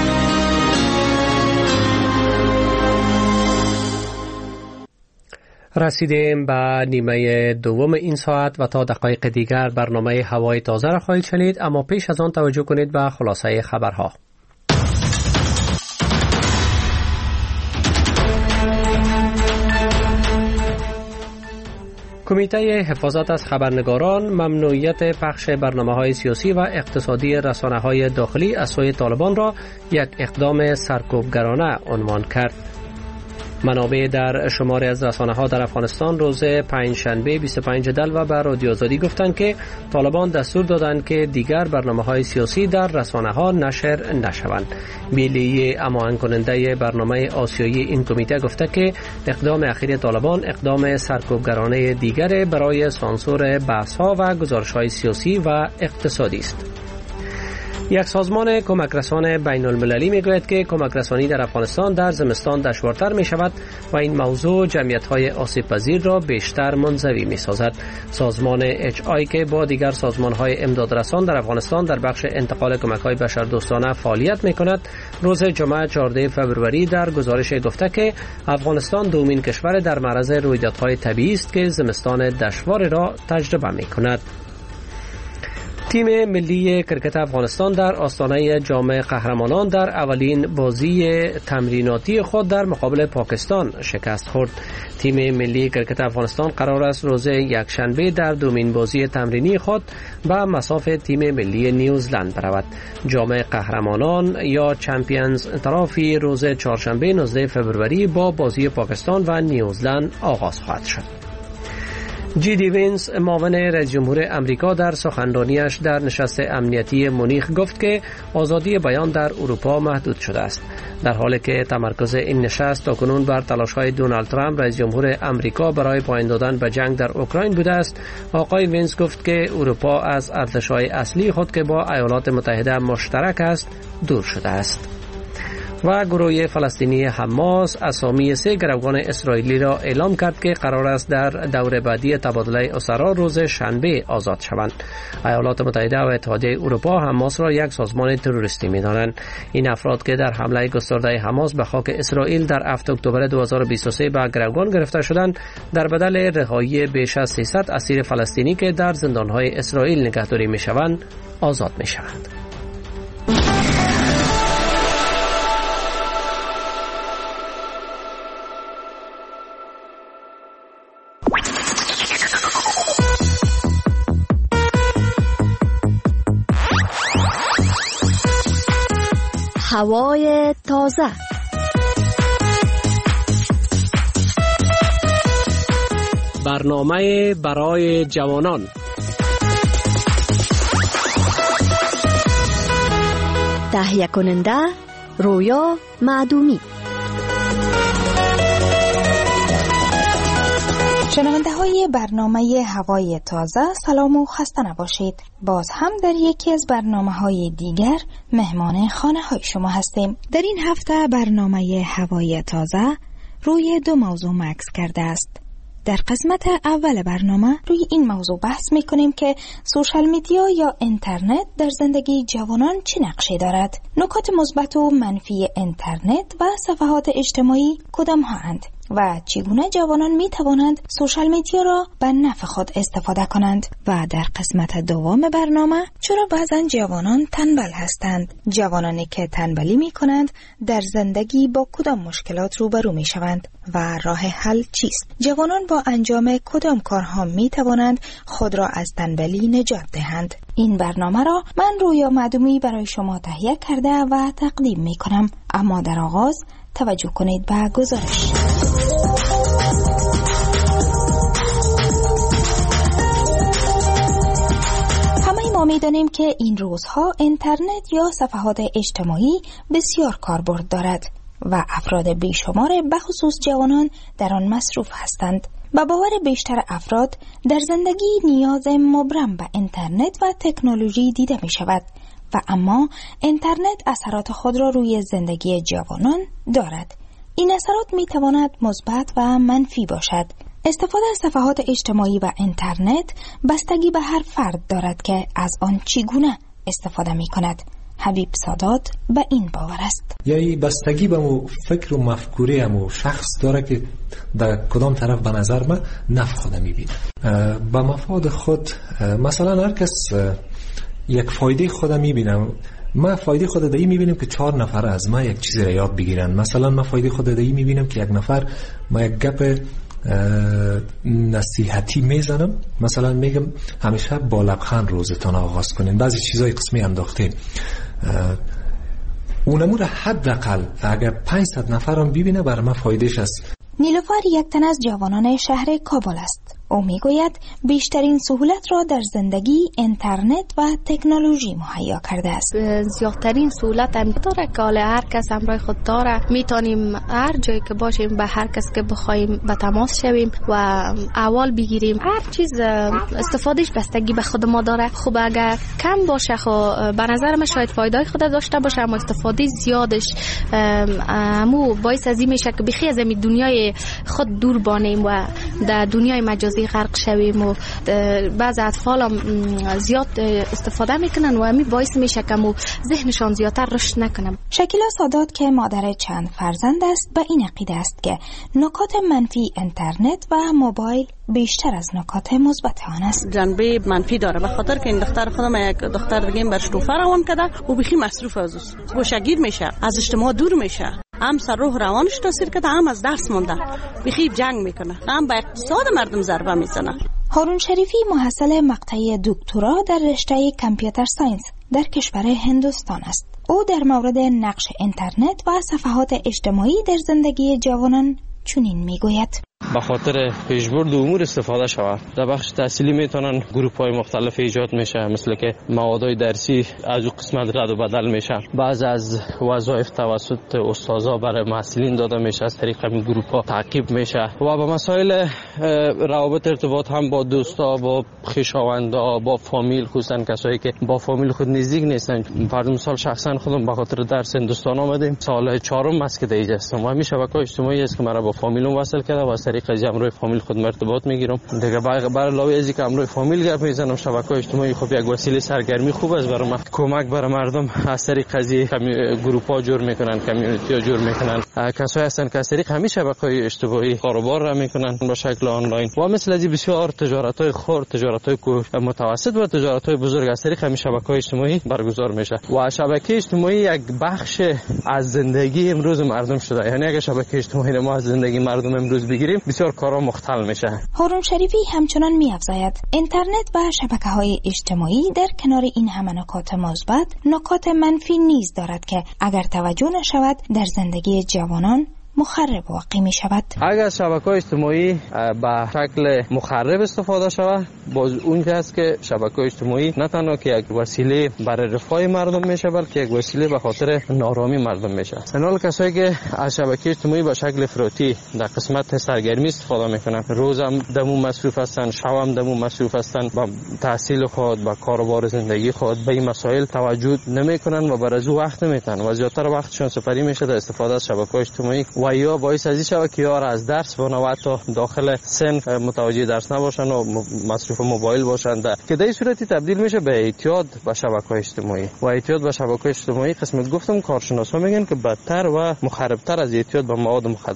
Speaker 1: رسیدیم به نیمه دوم این ساعت و تا دقایق دیگر برنامه هوای تازه را خواهید شنید، اما پیش از آن توجه کنید به خلاصه خبرها. کمیته حفاظت از خبرنگاران ممنوعیت پخش برنامه‌های سیاسی و اقتصادی رسانه‌های داخلی از سوی طالبان را یک اقدام سرکوبگرانه عنوان کرد. منابع در شماری از رسانه‌ها در افغانستان روز پنجشنبه 25 دلو به رادیو آزادی گفتند که طالبان دستور دادند که دیگر برنامه‌های سیاسی در رسانه‌ها نشر نشوند. بیلیه اماهنگ کننده برنامه آسیایی این کمیته گفته که اقدام اخیر طالبان اقدام سرکوبگرانه دیگر برای سانسور بحث‌ها و گزارش‌های سیاسی و اقتصادی است. یک سازمان کمک رسان بین المللی می گوید که کمک رسانی در افغانستان در زمستان دشوارتر می شود و این موضوع جمعیت‌های آسیب پذیر را بیشتر منزوی می سازد. سازمان HI که با دیگر سازمان‌های امدادرسان در افغانستان در بخش انتقال کمک‌های بشردوستانه فعالیت می کند، روز جمعه 14 فوریه در گزارش گفته که افغانستان دومین کشور در معرض رویدادهای طبیعی است که زمستان دشوار را تجربه می کند. تیم ملی کرکت افغانستان در آستانه جام قهرمانان در اولین بازی تمریناتی خود در مقابل پاکستان شکست خورد. تیم ملی کرکت افغانستان قرار است روز یکشنبه در دومین بازی تمرینی خود به مصاف تیم ملی نیوزلند برود. جام قهرمانان یا چمپیونز ترافی روز چهارشنبه 19 فوریه با بازی پاکستان و نیوزلند آغاز خواهد شد. جی دی وینس معاون رئیس جمهور امریکا در سخنرانیش در نشست امنیتی مونیخ گفت که آزادی بیان در اروپا محدود شده است. در حالی که تمرکز این نشست تاکنون بر تلاش‌های دونالد ترامپ رئیس جمهور امریکا برای پایان دادن به جنگ در اوکراین بوده است، آقای وینس گفت که اروپا از ارزش‌های اصلی خود که با ایالات متحده مشترک است دور شده است. و گروه فلسطینی حماس اسامی 3 گروگان اسرائیلی را اعلام کرد که قرار است در دور بعدی تبادله اسرا روز شنبه آزاد شوند. ایالات متحده و اتحادیه اروپا حماس را یک سازمان تروریستی می‌دانند. این افراد که در حمله گسترده حماس به خاک اسرائیل در 7 اکتبر 2023 به گروگان گرفته شدند، در بدل رهایی بیش از 300 اسیر فلسطینی که در زندان‌های اسرائیل نگهداری می‌شوند آزاد می‌شوند.
Speaker 18: هوای تازه.
Speaker 1: برنامه برای جوانان.
Speaker 18: تهیه کننده رویا معدومی.
Speaker 19: شنونده های برنامه هوای تازه، سلام و خسته نباشید. باز هم در یکی از برنامه های دیگر مهمان خانه های شما هستیم. در این هفته برنامه هوای تازه روی 2 موضوع مکس کرده است. در قسمت اول برنامه روی این موضوع بحث میکنیم که سوشال میدیا یا اینترنت در زندگی جوانان چه نقشی دارد. نکات مثبت و منفی اینترنت و صفحات اجتماعی کدام ها اند؟ و چگونه جوانان می توانند سوشال میدیا را به نفع خود استفاده کنند. و در قسمت دوم برنامه چرا بعضا جوانان تنبل هستند؟ جوانانی که تنبلی می کنند در زندگی با کدام مشکلات روبرو می شوند و راه حل چیست؟ جوانان با انجام کدام کارها می توانند خود را از تنبلی نجات دهند؟ این برنامه را من رویا معدومی برای شما تهیه کرده و تقدیم می کنم. اما در آغاز توجه کنید به گزارش. همه ما می‌دانیم که این روزها اینترنت یا صفحات اجتماعی بسیار کاربرد دارد و افراد بیشمار بخصوص جوانان در آن مصروف هستند. با باور بیشتر افراد در زندگی نیاز مبرم به اینترنت و تکنولوژی دیده می شود و اما اینترنت اثرات خود را روی زندگی جوانان دارد. این اثرات می تواند مثبت و منفی باشد. استفاده از صفحات اجتماعی و اینترنت بستگی به هر فرد دارد که از آن چگونه استفاده می کند. حبیب سادات به این باور است.
Speaker 20: یعنی بستگی به مو فکر و مفکوره مو شخص داره که در کدام طرف به نظر من نفع خود میبینه. به مفاد خود مثلا هر کس یک فایده خود میبینم. ما فایده خود دایی میبینم که 4 نفر از ما یک چیزی را یاد بگیرن. مثلا ما فایده خود دایی میبینم که یک نفر ما یک گپ نصیحتی میزنم، مثلا میگم همیشه با لبخند روزتان آغاز کنین، بعضی چیزای قسمی انداختین، اونمو را حداقل اگر 500 نفر هم ببینه برای من فایدهش است.
Speaker 19: نیلوفر یک تن از جوانان شهر کابل است. او میگوید بیشترین سهولت را در زندگی اینترنت و تکنولوژی مهیا کرده است.
Speaker 21: زیادترین سهولت هم داره که هر کس همراه خود داره، میتونیم هر جایی که باشیم به هر کس که بخوایم به تماس شویم و احوال بگیریم. هر چیز استفادهش بستگی به خود ما داره. خب اگر کم باشه خب به نظر من شاید فایده خود داشته باشه، اما استفاده زیادش همو باعث از این میشه که بخی از این دنیای خود دور بانیم و در دنیای مجازی غرق شویم و بعض اطفال هم زیاد استفاده میکنن و همین باعث میشه که ذهنشان زیادتر رشد نکنن.
Speaker 19: شکیلا سادات که مادر چند فرزند است به این عقیده است که نکات منفی اینترنت و موبایل بیشتر از نکات مثبت آن است.
Speaker 22: جنبه منفی داره به خاطر که این دختر خودم یک دختر دیگه برش توفه روان کرده و بخی مصروف از اوست، گوشگیر میشه، از اجتماع دور میشه، هم سر روح روانش تاثیر کرده، هم از درس مونده، بخی جنگ میکنه، هم به اقتصاد مردم ضربه میزنه.
Speaker 19: هارون شریفی محصل مقطع دکترا در رشته کامپیوتر ساینس در کشور هندوستان است. او در مورد نقش اینترنت و صفحات اجتماعی در زندگی جوانان چنین میگوید:
Speaker 23: به خاطر پیشبرد امور استفاده شود. در بخش تحصیلی میتونن گروپ های مختلف ایجاد میشه، مثل که موادهای درسی از اون قسمت رد و بدل میشه، بعض از وظایف توسط استادا برای محصلین داده میشه، از طریق همین گروپ ها تعقیب میشه و به مسائل روابط ارتباط هم با دوستا، با خویشاوندا، با فامیل، خصوصا کسایی که با فامیل خود نزدیک نیستن. فرض مثال شخصا خودم به خاطر درس هندوستان آمدیم، سال 4م است که دیگه هستم و همین شبکه‌های اجتماعی است که مرا با فامیلم وصل کرده و از طریق از امروی فامیل خود ارتباط میگیرم دیگه. برای علاوه از اینکه امروی فامیل گپ میزنم، شبکه‌های اجتماعی خب یک وسیله سرگرمی خوب است برای من، کمک برای مردم از طریق از گروپ‌ها جور میکنن، کمیونیتی‌ها جور میکنن، کسایی هستن که از طریق همین شبکه‌های اجتماعی کاروبار را میکنن به شکل آنلاین و مثل از بسیار تجارت‌های خرد، تجارت‌های متوسط و تجارت‌های بزرگ از طریق همین شبکه‌های اجتماعی برگزار میشه و شبکه اجتماعی یک بخش از زندگی امروز مردم شده. یعنی اگه شبکه اجتماعی ما از زندگی مردم امروز بگیریم بسیار کارا مختل میشه.
Speaker 19: هارون شریفی همچنان می‌افزاید اینترنت و شبکه‌های اجتماعی در کنار این همه نکات مثبت، نکات منفی نیز دارد که اگر توجه نشود در زندگی جوانان مخرب واقع می شود.
Speaker 23: اگر شبکه‌های اجتماعی به شکل مخرب استفاده شود، باز اون که است که شبکه‌های اجتماعی نه تنها که یک وسیله برای رفاه مردم میشه، بلکه یک وسیله به خاطر نارامی مردم میشه. حال کسایی که از شبکه اجتماعی به شکل افراطی در قسمت سرگرمی استفاده میکنن، روزم دمو مصروف هستن، شبم دمو مصروف هستن، با تحصیل خود، با کاروبار زندگی خود به این مسائل توجه نمیکنن و برای او وقت نمیتن و زیادتر وقتشون سپری میشه در استفاده از شبکه‌های اجتماعی و یا باعث از این شود که یار از درس و حتی داخل سن متوجه درس نباشن و مصروف موبایل باشن، که در این صورتی تبدیل میشه به اعتیاد به شبکه‌های اجتماعی و اعتیاد به شبکه‌های اجتماعی قسمت گفتم کارشناسا میگن که بدتر و مخربتر از اعتیاد به مواد مخدر است.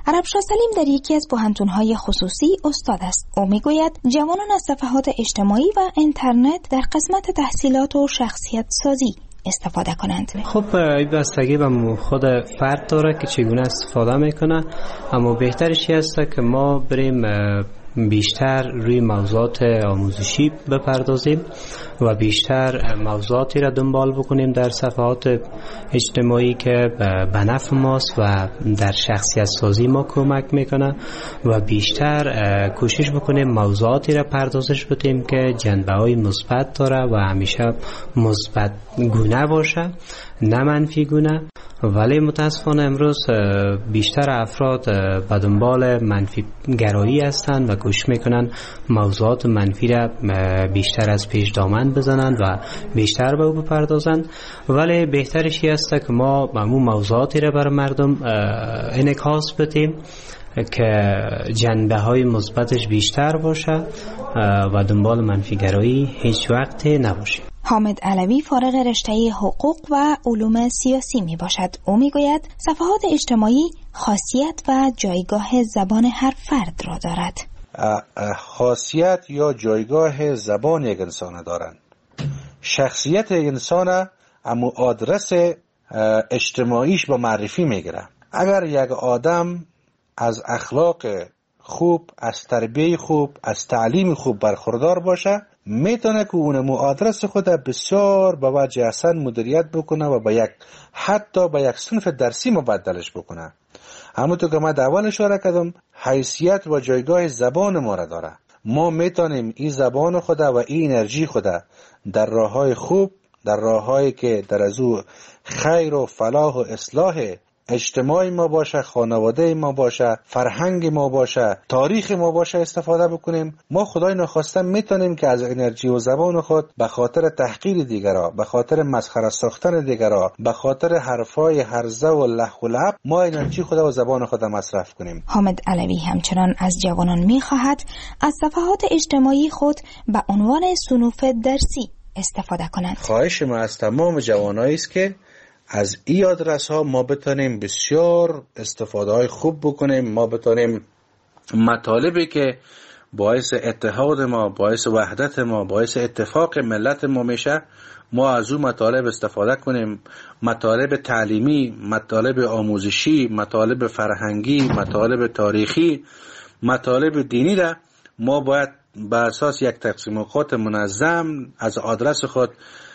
Speaker 19: عربشاه سلیم در یکی از پوهنتون‌های خصوصی استاد است. او میگوید جوانان از صفحات اجتماعی و اینترنت در قسمت تحصیلات و شخصیت سازی استفاده کنند.
Speaker 2: خب این بستگی به خود فرد داره که چگونه استفاده میکنه، اما بهترش است که ما بریم بیشتر روی موضوعات آموزشی بپردازیم و بیشتر موضوعاتی را دنبال بکنیم در صفحات اجتماعی که به نفع ماست و در شخصیت سازی ما کمک میکنه و بیشتر کوشش بکنیم موضوعاتی را پردازش بدیم که جنبه‌های مثبت داره و همیشه مثبت گونه باشه، نه منفی گونه. ولی متاسفانه امروز بیشتر افراد به دنبال منفی گرایی هستند و کوشش میکنن موضوعات منفی را بیشتر از پیش دامن بزنند و بیشتر به او بپردازند. ولی بهترش است که ما همون موضوعاتی را بر مردم انعکاس بدیم که جنبه های مثبتش بیشتر باشه و دنبال منفی گرایی هیچ وقت نباشه.
Speaker 19: حامد علوی فارغ رشته حقوق و علوم سیاسی می باشد. او می گوید صفحات اجتماعی خاصیت و جایگاه زبان هر فرد را دارد.
Speaker 5: خاصیت یا جایگاه زبان یک انسان دارند. شخصیت یک انسان اما آدرس اجتماعیش با معرفی میگیره. اگر یک آدم از اخلاق خوب، از تربیه خوب، از تعلیم خوب برخوردار باشه، میتونه که اون آدرس خود بسیار به وجه احسن مدیریت بکنه و حتی به یک صنف درسی مبدلش بکنه. همونطور که من در اول اشاره کردم، حیثیت و جایگاه زبان ما را داره. ما میتونیم این زبان خود و این انرژی خود در راههای خوب، در راههایی که در از او خیر و فلاح و اصلاح اجتماعی ما باشه، خانواده ما باشه، فرهنگ ما باشه، تاریخ ما باشه استفاده بکنیم. ما خدای ناخواسته میتونیم که از انرژی و زبان خود به خاطر تحقیر دیگرها، به خاطر مسخره ساختن دیگرها، به خاطر حرفای هرزه و لح و لعب ما انرژی خود و زبان خود مصرف کنیم.
Speaker 19: حامد علوی همچنان از جوانان میخواهد از صفحات اجتماعی خود به عنوان صنوف درسی استفاده کنند.
Speaker 5: خواهش ما از تمام جوانایی است که از این آدرس ها ما بتونیم بسیار استفاده های خوب بکنیم. ما بتونیم مطالبی که باعث اتحاد ما، باعث وحدت ما، باعث اتفاق ملت ما میشه، ما از اون مطالب استفاده کنیم. مطالب تعلیمی، مطالب آموزشی، مطالب فرهنگی، مطالب تاریخی، مطالب دینی را ما باید بر اساس یک تقسیم اوقات منظم از آدرس خود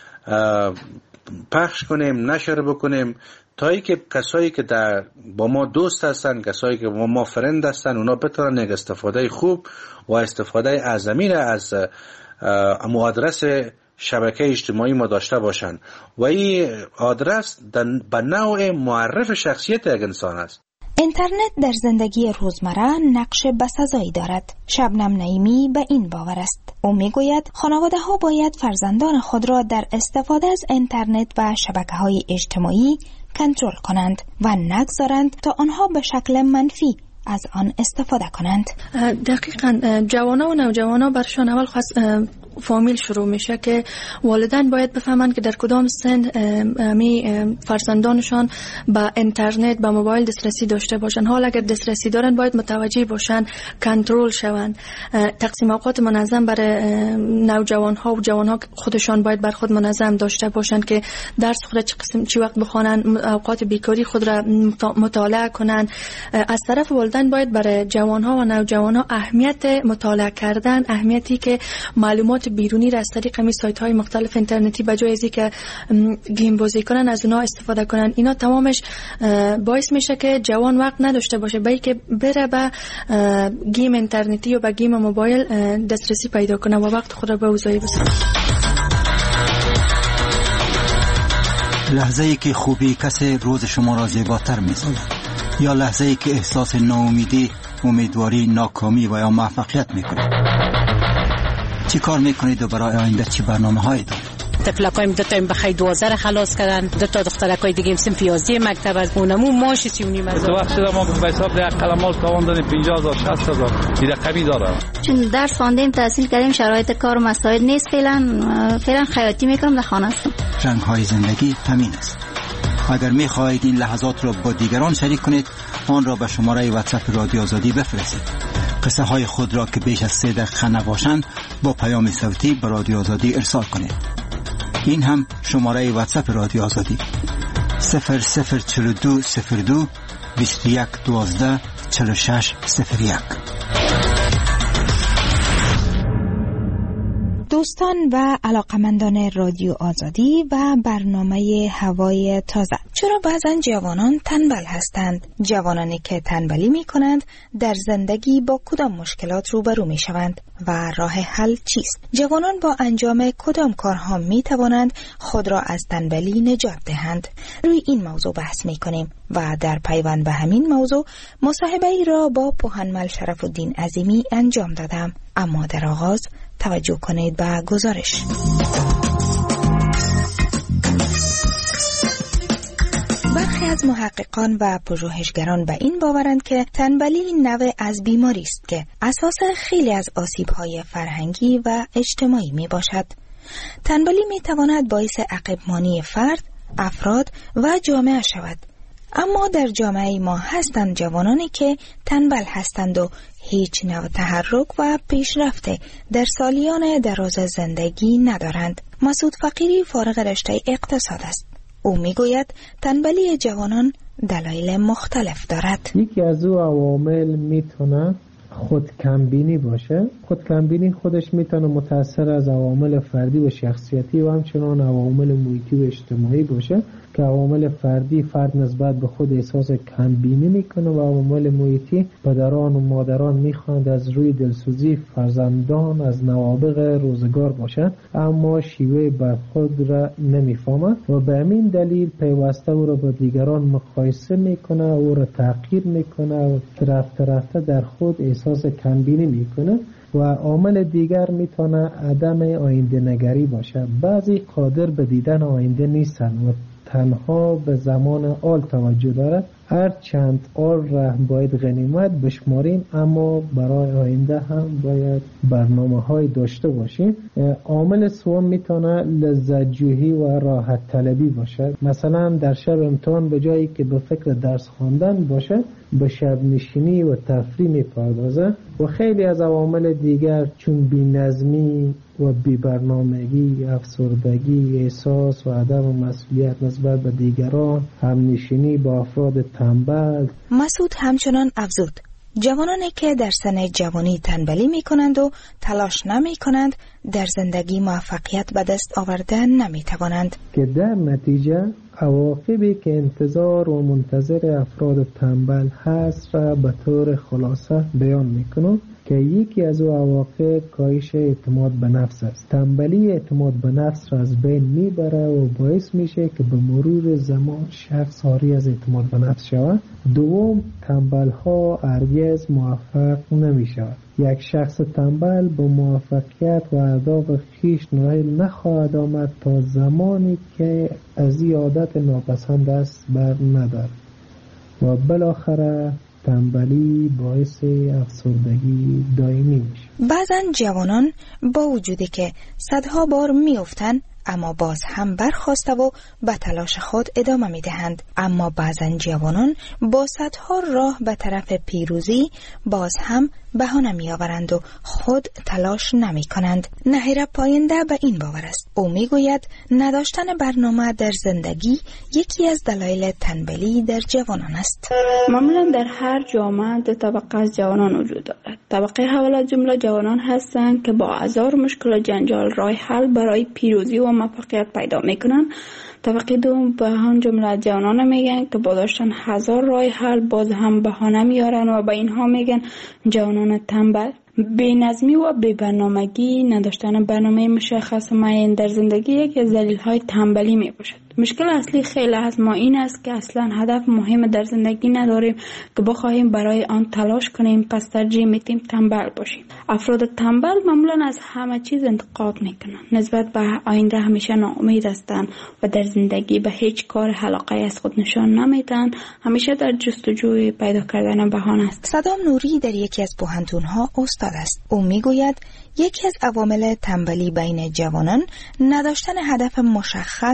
Speaker 5: پخش کنیم، نشر بکنیم، تا ای که کسایی که با ما دوست هستن، کسایی که با ما فرند هستن، اونا بتونن یک استفاده خوب و استفاده اعظمی را از آدرس شبکه اجتماعی ما داشته باشن و این آدرس به نوع معرف شخصیت یک انسان است.
Speaker 19: اینترنت در زندگی روزمره نقش بسزایی دارد. شبنم نعیمی به این باور است. او میگوید خانواده ها باید فرزندان خود را در استفاده از اینترنت و شبکه‌های اجتماعی کنترل کنند و نگذارند تا آنها به شکل منفی از آن استفاده کنند.
Speaker 8: دقیقاً جوانان و نوجوانان برشان اول فامیل شروع میشه که والدین باید بفهمند که در کدام سن فرزندانشان به اینترنت، به موبایل دسترسی داشته باشند. حالا اگر دسترسی دارن باید متوجه باشند، کنترل شوند. تقسیم اوقات منظم برای نوجوان ها و جوان ها خودشان باید بر خود منظم داشته باشند که درس خود چه وقت بخوانند، اوقات بیکاری خود را مطالعه کنند. از طرف والدین باید برای جوان ها و نوجوان ها اهمیت مطالعه کردن، اهمیتی که معلومات بیرونی را از طریق می سایت های مختلف اینترنتی به جای که گیم بازی کنن از اونها استفاده کنن. اینا تمامش باعث میشه که جوان وقت نداشته باشه بلکه بره به گیم اینترنتی یا به گیم موبایل دسترسی پیدا کنه و وقت خود را به اوضاعی بسازه.
Speaker 24: لحظه ای که خوبی کسی روز شما را زیباتر می‌سازد یا لحظه ای که احساس ناامیدی، امیدواری، ناکامی و یا موفقیت می‌کنید. چی کار میکنید و برای آینده چی برنامه‌هایی دارید؟
Speaker 25: تفلکایم دو تا بخای 2000 خلاص کردن، دو تا دخترکای دیگه صنف 11 مکتب از اونمو ماش 39 از
Speaker 26: تو وقت ما به حساب یک قلمال تاوان دادیم 50000 60000 این رقمی داره.
Speaker 27: چون درس خواندیم، تحصیل کردیم، شرایط کار و مسائل نیست، فعلا خیاطی میکنم در خانه هستم.
Speaker 24: رنگ‌های زندگی همین است. اگر می‌خواهید این لحظات را با دیگران شریک کنید، افغان را به شماره واتساپ رادیو آزادی بفرستید. قصه های خود را که بیش از 3 دقیقه نباشند با پیام صوتی به رادیو آزادی ارسال کنید. این هم شماره واتساپ رادیو آزادی 004202 2112 4601.
Speaker 19: دوستان و علاقمندان رادیو آزادی و برنامه هوای تازه، چرا بعضا جوانان تنبل هستند؟ جوانانی که تنبلی می کنند در زندگی با کدام مشکلات روبرو می شوند و راه حل چیست؟ جوانان با انجام کدام کارها می توانند خود را از تنبلی نجات دهند؟ روی این موضوع بحث می کنیم و در پیوند به همین موضوع مصاحبه ای را با پوهنمل شرف الدین عظیمی انجام دادم. اما در آغاز توجه کنید به گزارش. برخی از محققان و پژوهشگران به این باورند که تنبلی نوع از بیماری است که اساس خیلی از آسیب‌های فرهنگی و اجتماعی می باشد. تنبلی می تواند باعث عقب‌مانی فرد، افراد و جامعه شود. اما در جامعه ما هستند جوانانی که تنبل هستند و هیچ نوع تحرک و پیشرفت در سالیان دراز زندگی ندارند. مسعود فقیری فارغ رشته اقتصاد است. او میگوید تنبلی جوانان دلایل مختلف دارد.
Speaker 3: یکی از او عوامل میتونه خودکمبینی باشه. خودکمبینی خودش میتونه متأثر از عوامل فردی و شخصیتی و همچنان عوامل محیطی و اجتماعی باشه که عوامل فردی فرد نسبت به خود احساس کمبینی میکنه و عوامل محیطی پدران و مادران میخواند از روی دلسوزی فرزندان از نوابغ روزگار باشند اما شیوه برخورد را نمیفهمند و به همین دلیل پیوسته او را با دیگران مقایسه میکنه، او را تحقیر میکنه و رفته در خود احساس کمبینی میکنه. و عامل دیگر میتونه عدم آینده نگری باشه. بعضی قادر به دیدن آینده نیستن و تنها به زمان آل توجه دارد. هر چند آل را باید غنیمت بشماریم اما برای آینده هم باید برنامه‌های داشته باشیم. عامل سوم میتونه لذت جویی و راحت طلبی باشه. مثلا در شب امتحان به جایی که به فکر درس خواندن باشه به شب نشینی و تفریح میپردازه. و خیلی از عوامل دیگر چون بی‌نظمی و بی‌برنامگی، افسردگی، احساس و عدم مسئولیت نسبت به دیگران، همنشینی با افراد تنبل.
Speaker 19: مسعود همچنان افزود جوانانی که در سن جوانی تنبلی می کنند و تلاش نمی کنند در زندگی موفقیت به دست آوردن نمی توانند
Speaker 3: که در نتیجه عواقبی که انتظار و منتظر افراد تنبل هست را به طور خلاصه بیان می کنم که یکی از او عواقب کاهش اعتماد به نفس است. تنبلی اعتماد به نفس را از بین میبره و باعث میشه که به مرور زمان شخص عاری از اعتماد به نفس شود. دوم، تنبل ها هرگز موفق نمی شود. یک شخص تنبل به موفقیت و اهداف خویش نائل نخواهد آمد تا زمانی که از این عادت ناپسند است بر ندارد و بالاخره تنبلی باعث افسردگی دائمی میشه.
Speaker 19: بعضا جوانان با وجودی که صدها بار میافتن اما باز هم برخاسته و به تلاش خود ادامه میدهند. اما بعضا جوانان با صدها راه به طرف پیروزی باز هم بهانه میآورند و خود تلاش نمی کنند. نهیر پاینده به این باور است. او میگوید نداشتن برنامه در زندگی یکی از دلایل تنبلی در جوانان است.
Speaker 4: معمولا در هر جامعه دو طبقه از جوانان وجود دارد. طبقه اول از جمله جوانان هستند که با هزار مشکل و جنجال راه حل برای پیروزی و موفقیت پیدا میکنند. طبقه دوم به هم جمله جوانان میگن که با داشتن هزار راه حل باز هم بهانه میارن و به اینها میگن جوانان تنبل. بی‌نظمی و بی‌برنامگی، نداشتن برنامه مشخص معین در زندگی یکی از دلایل تنبلی میباشد. مشکل اصلی خیلی از ما این است که اصلا هدف مهم در زندگی نداریم که بخواهیم برای آن تلاش کنیم، پس ترجیح میدیم تنبل باشیم. افراد تنبل معمولا از همه چیز انتقاد میکنند، نسبت به آینده همیشه ناامید هستند و در زندگی به هیچ کار علاقه از خود نشان نمیدن، همیشه در جستجوی پیدا کردن بهانه است.
Speaker 19: صدام نوری در یکی از پوهنتون‌ها استاد است. او میگوید یکی از عوامل تنبلی بین جوانان نداشتن هدف مشخص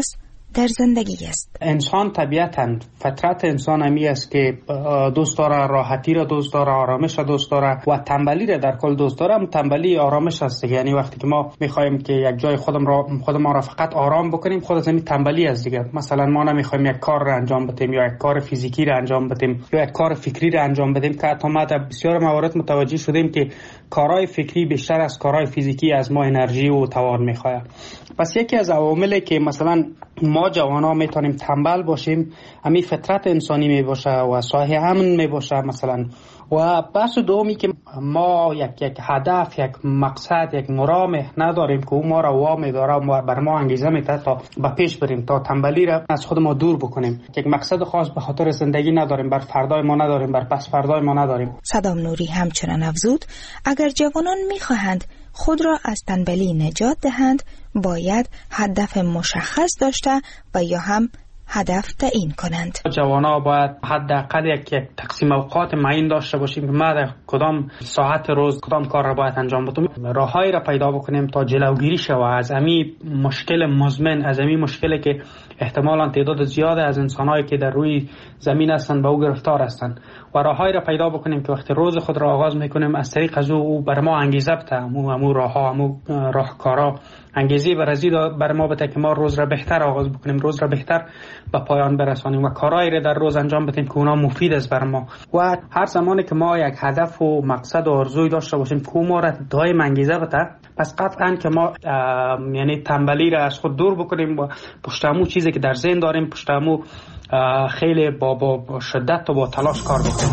Speaker 19: در زندگی است.
Speaker 7: انسان طبیعتاً فطرت انسان همی است که دوست داره راحتی را دوست داره، آرامش را دوست داره و تنبلی را در کل دوست داره. تنبلی آرامش است. یعنی وقتی که ما میخوایم که یک جای خود ما را فقط آرام بکنیم، خود از همین تنبلی است دیگه. مثلا ما نمیخوایم یک کار را انجام بدیم یا یک کار فیزیکی را انجام بدیم یا یک کار فکری را انجام بدیم که حتی ما در بسیار موارد متوجه شدیم که کارهای فکری بیشتر از کارهای فیزیکی از ما انرژی و توان میخواد. پس یکی از عواملی که مثلا ما جوانا میتونیم تنبل باشیم همین فطرت انسانی میباشه و صاحب امن میباشه مثلا. و بحث دومی که ما یک هدف، یک مقصد، یک مرام نداریم که اون ما را وامی داره و بر ما انگیزه میده تا به پیش بریم، تا تنبلی را از خود ما دور بکنیم. یک مقصد خاص به خاطر زندگی نداریم، بر فردای ما نداریم، بر پس فردای ما نداریم.
Speaker 19: صدام نوری همچنان افزود اگر جوانان میخواهند خود را از تنبلی نجات دهند باید هدف مشخص داشته و یا هم هدف تعیین کنند.
Speaker 7: جوانا باید حداقل یک تقسیم اوقات معین داشته باشیم که ما در کدام ساعت روز کدام کار را باید انجام بدیم. راههایی را پیدا بکنیم تا جلوگیری شود از همین مشکل مزمن، از همین مشکلی که احتمالاً تعداد زیاد از انسانایی که در روی زمین هستند به او گرفتار هستند و راههایی را پیدا بکنیم که وقتی روز خود را آغاز میکنیم از طریق از او بر ما انگیزه بده، همون راهها، همون راهکارا انگیزه بر ما بده که ما روز را بهتر آغاز بکنیم، روز را بهتر به پایان برسانیم و کارهایی را در روز انجام بدیم که اونا مفید است بر ما. و هر زمانی که ما یک هدف و مقصد و آرزوی داشته باشیم که ما را دائم انگیزه بده، پس قطعاً که ما یعنی تنبلی را از خود دور بکنیم و پشت همون چیزی که در ذهن داریم پشت همون خیلی با شدت و با تلاش کار بکنیم.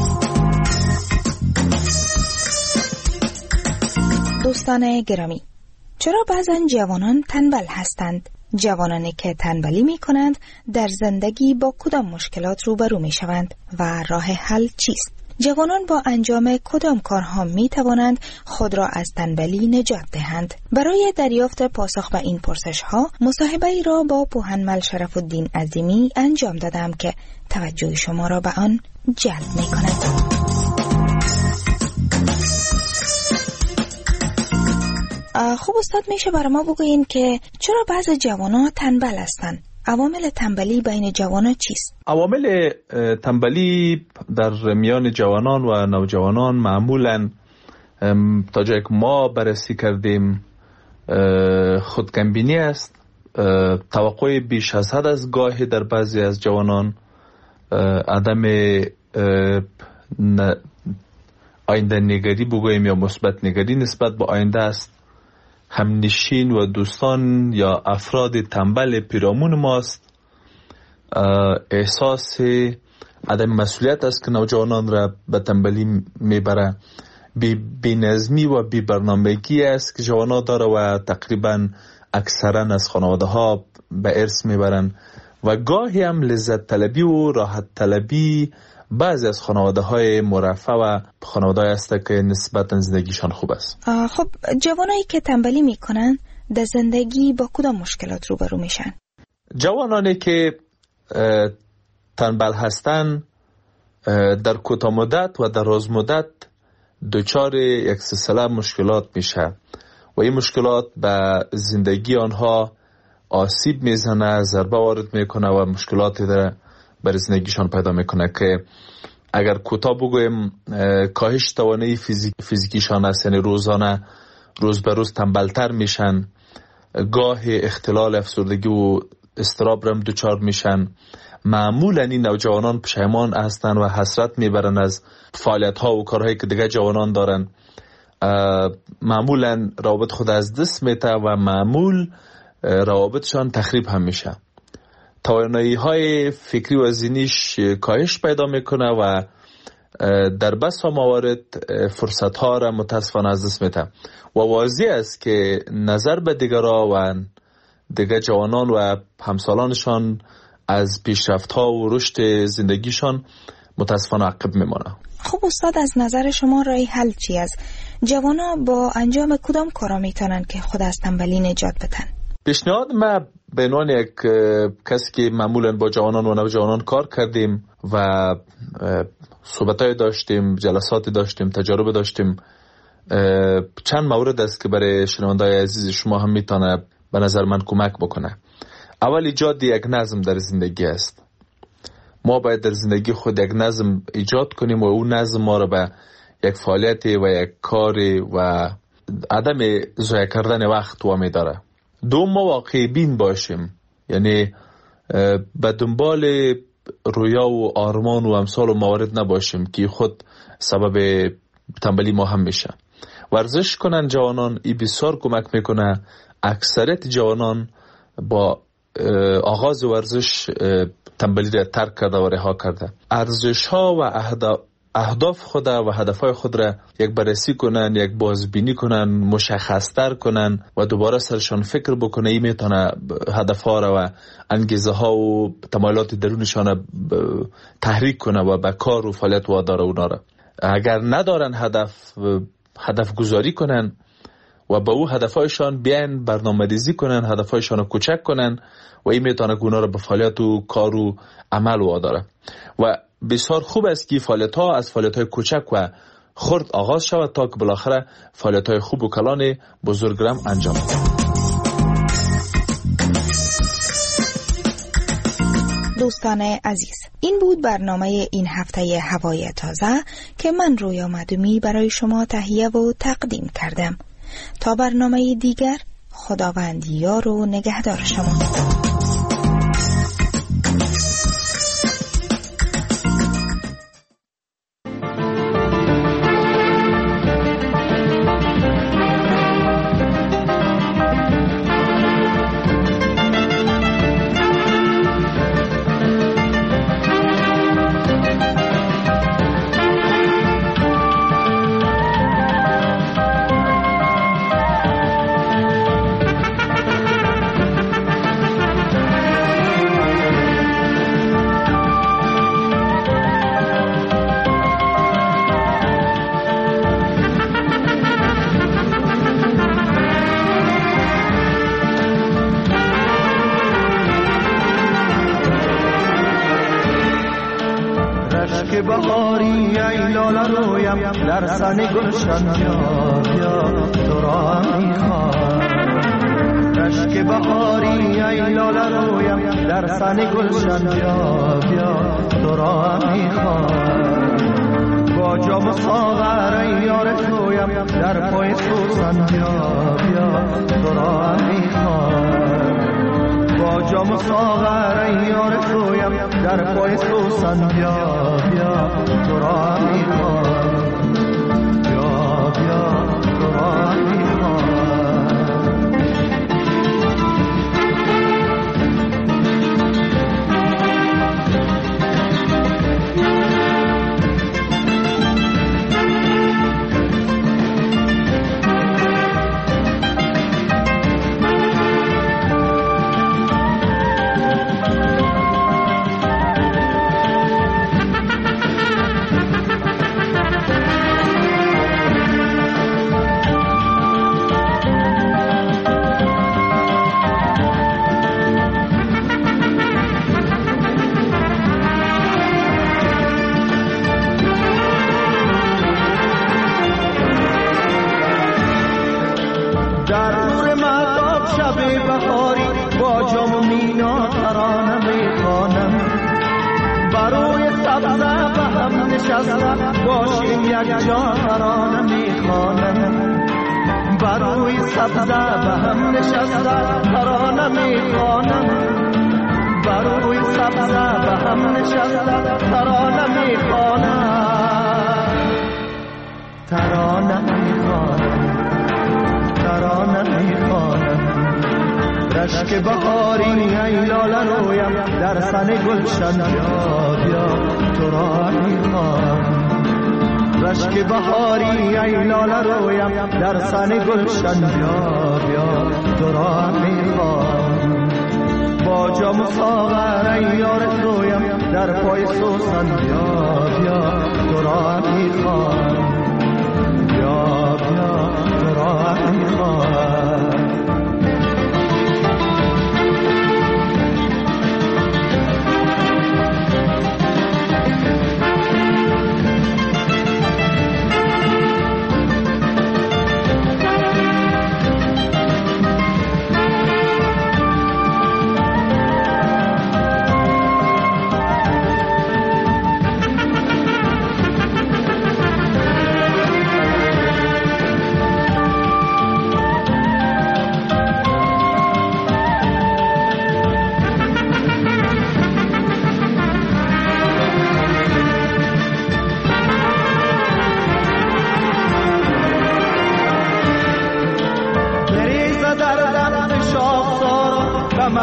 Speaker 19: دوستان گرامی، چرا بعضا جوانان تنبل هستند؟ جوانانی که تنبلی می کنند در زندگی با کدام مشکلات روبرو می شوند و راه حل چیست؟ جوانان با انجام کدام کارها می توانند خود را از تنبلی نجات دهند؟ برای دریافت پاسخ به این پرسش ها مصاحبه ای را با پوهنمل شرف الدین عظیمی انجام دادم که توجه شما را به آن جلب می کند. خوب استاد، میشه برای ما بگوین که چرا بعض جوانان تنبل هستند؟ عوامل تنبلی بین جوانان چیست؟
Speaker 9: عوامل تنبلی در میان جوانان و نوجوانان معمولاً تا جایی که ما بررسی کردیم خودکمبینی است، توقع بیش از حد از گاهی در بعضی از جوانان، عدم آینده نگری بگوییم یا مثبت نگری نسبت به آینده است. همنشین و دوستان یا افراد تنبل پیرامون ماست. احساس عدم مسئولیت است که نوجوانان را به تنبلی میبره. بی نظمی و بی برنامگی است که جوانان داره و تقریبا اکثرا از خانواده ها به ارث میبرن و گاهی هم لذت طلبی و راحت طلبی بعضی از خانواده های مرفه و خانواده های است که نسبتا زندگیشان خوب است.
Speaker 19: خب جوانایی که تنبلی میکنن در زندگی با کدام مشکلات روبرو میشن؟
Speaker 9: جوانانی که تنبل هستن در کوتاه مدت و در دراز مدت دچار یک سلسله مشکلات میشه و این مشکلات به زندگی آنها آسیب میزنه، ضربه وارد میکنه و مشکلاتی در برای زندگیشان پیدا میکنه که اگر کوتاه بگویم کاهش توانایی فیزیکیشان است، یعنی روزانه روز به روز تنبلتر میشن، گاه اختلال افسردگی و اضطراب هم دچار میشن. معمولا این نوجوانان پشیمان هستن و حسرت میبرن از فعالیت ها و کارهایی که دیگه جوانان دارن. معمولا روابط خود از دست میته و معمول روابطشان تخریب هم میشه. توانایی های فکری و ذهنیش کاهش پیدا میکنه و در بسا موارد فرصت ها را متاسفانه از دست میده و واضح است که نظر به دیگران و دیگر جوانان و همسالانشان از پیشرفت ها و رشد زندگیشان متاسفانه عقب میمانه.
Speaker 19: خب استاد، از نظر شما راه حل چی است؟ جوانان با انجام کدام کارا میتونن که خود از تنبلی نجات بدن؟
Speaker 9: پیشنهاد ما به عنوان یک کسی که معمولا با جوانان و نوجوانان کار کردیم و صحبتای داشتیم، جلساتی داشتیم، تجارب داشتیم، چند مورد است که برای شنونده‌های عزیز شما هم میتونه به نظر من کمک بکنه. اول ایجاد یک نظم در زندگی است. ما باید در زندگی خود یک نظم ایجاد کنیم و اون نظم ما رو به یک فعالیت و یک کار و عدم ضایع کردن وقت وامی داره. دوم، ما واقعی بین باشیم، یعنی به دنبال رویا و آرمان و امثال و موارد نباشیم که خود سبب تنبلی ما هم میشه. ورزش کنن جوانان، این بسیار کمک میکنه. اکثریت جوانان با آغاز ورزش تنبلی را ترک کرده و رها کرده. ارزش ها و اهداف خود و هدفهای خود را یک بررسی کنن، یک بازبینی کنن، مشخص‌تر کنن و دوباره سرشان فکر بکنه. این میتونه هدفها را و انگیزه ها و تمایلات درونشان تحریک کنه و به کار و فعالیت واداره اونا را. اگر ندارن هدف گذاری کنن و به او هدفهایشان بیان برنامه‌ریزی کنن، هدفهایشان رو کوچک کنن و این میتونه اونا را به فعالیت و کار و عمل واداره. و بسیار خوب است که فعالیت ها از فعالیت های کوچک و خرد آغاز شود تا که بالاخره فعالیت های خوب و کلان بزرگرم انجام دهد.
Speaker 19: دوستان عزیز، این بود برنامه این هفته هوای تازه که من رویا معدومی برای شما تهیه و تقدیم کردم. تا برنامه دیگر، خداوند یار و نگهدار شما.
Speaker 10: در سن گلشن بیا بیا تو را میخوام، رشک بهاری ای لاله رویم در سن گلشن بیا بیا تو را میخوام، با جام ساغر ای یار تویم در پای سوسن بیا بیا تو را میخوام، با جام ساغر ای یار تویم در پای سوسن بیا بیا تو را میخوام. باشیم یک جا ترانه میخوانم، بروی سبزه به هم نشسته ترانه میخوانم، بروی سبزه به هم نشسته ترانه میخوانم، ترانه میخوانم، ترانه میخوانم، رشک بهاری ای لاله رویم در سن گلشن بیا بیا تو را میخوام، رشک بهاری ای لاله رویم در سن گلشن بیا بیا تو را میخوام، با جام ساغر ای یار تویم در پای سوسن بیا بیا تو را میخوام، بیا بیا تو را میخوام.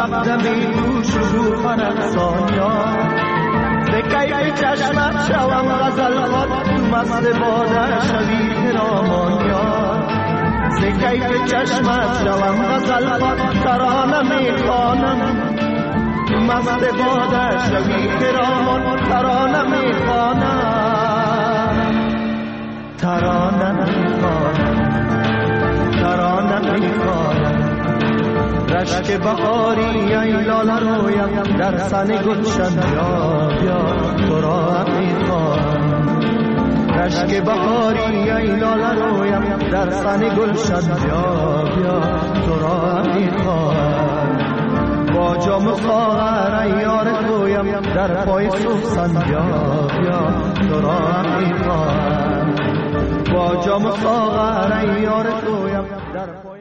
Speaker 10: مقدمی تو شکوفن افسانیان به کیف چشمت شوم غزل خود تو مست باده شوی پیرامانیان به کیف چشمت شوم غزل خود ترانه میخوانم تو مست باده شوی پیرامان ترانه میخوانم ترانه میخوانم ترانه میخوانم رشک بهاری ای لاله رویم در سن گلشن بیا بیا تو را میخوانم رشک بهاری ای لاله رویم در سن گلشن بیا بیا تو را میخوانم با جام ساغر ای یار تویم در پای سوسن بیا بیا تو را میخوانم با جام ساغر ای یار تویم در پای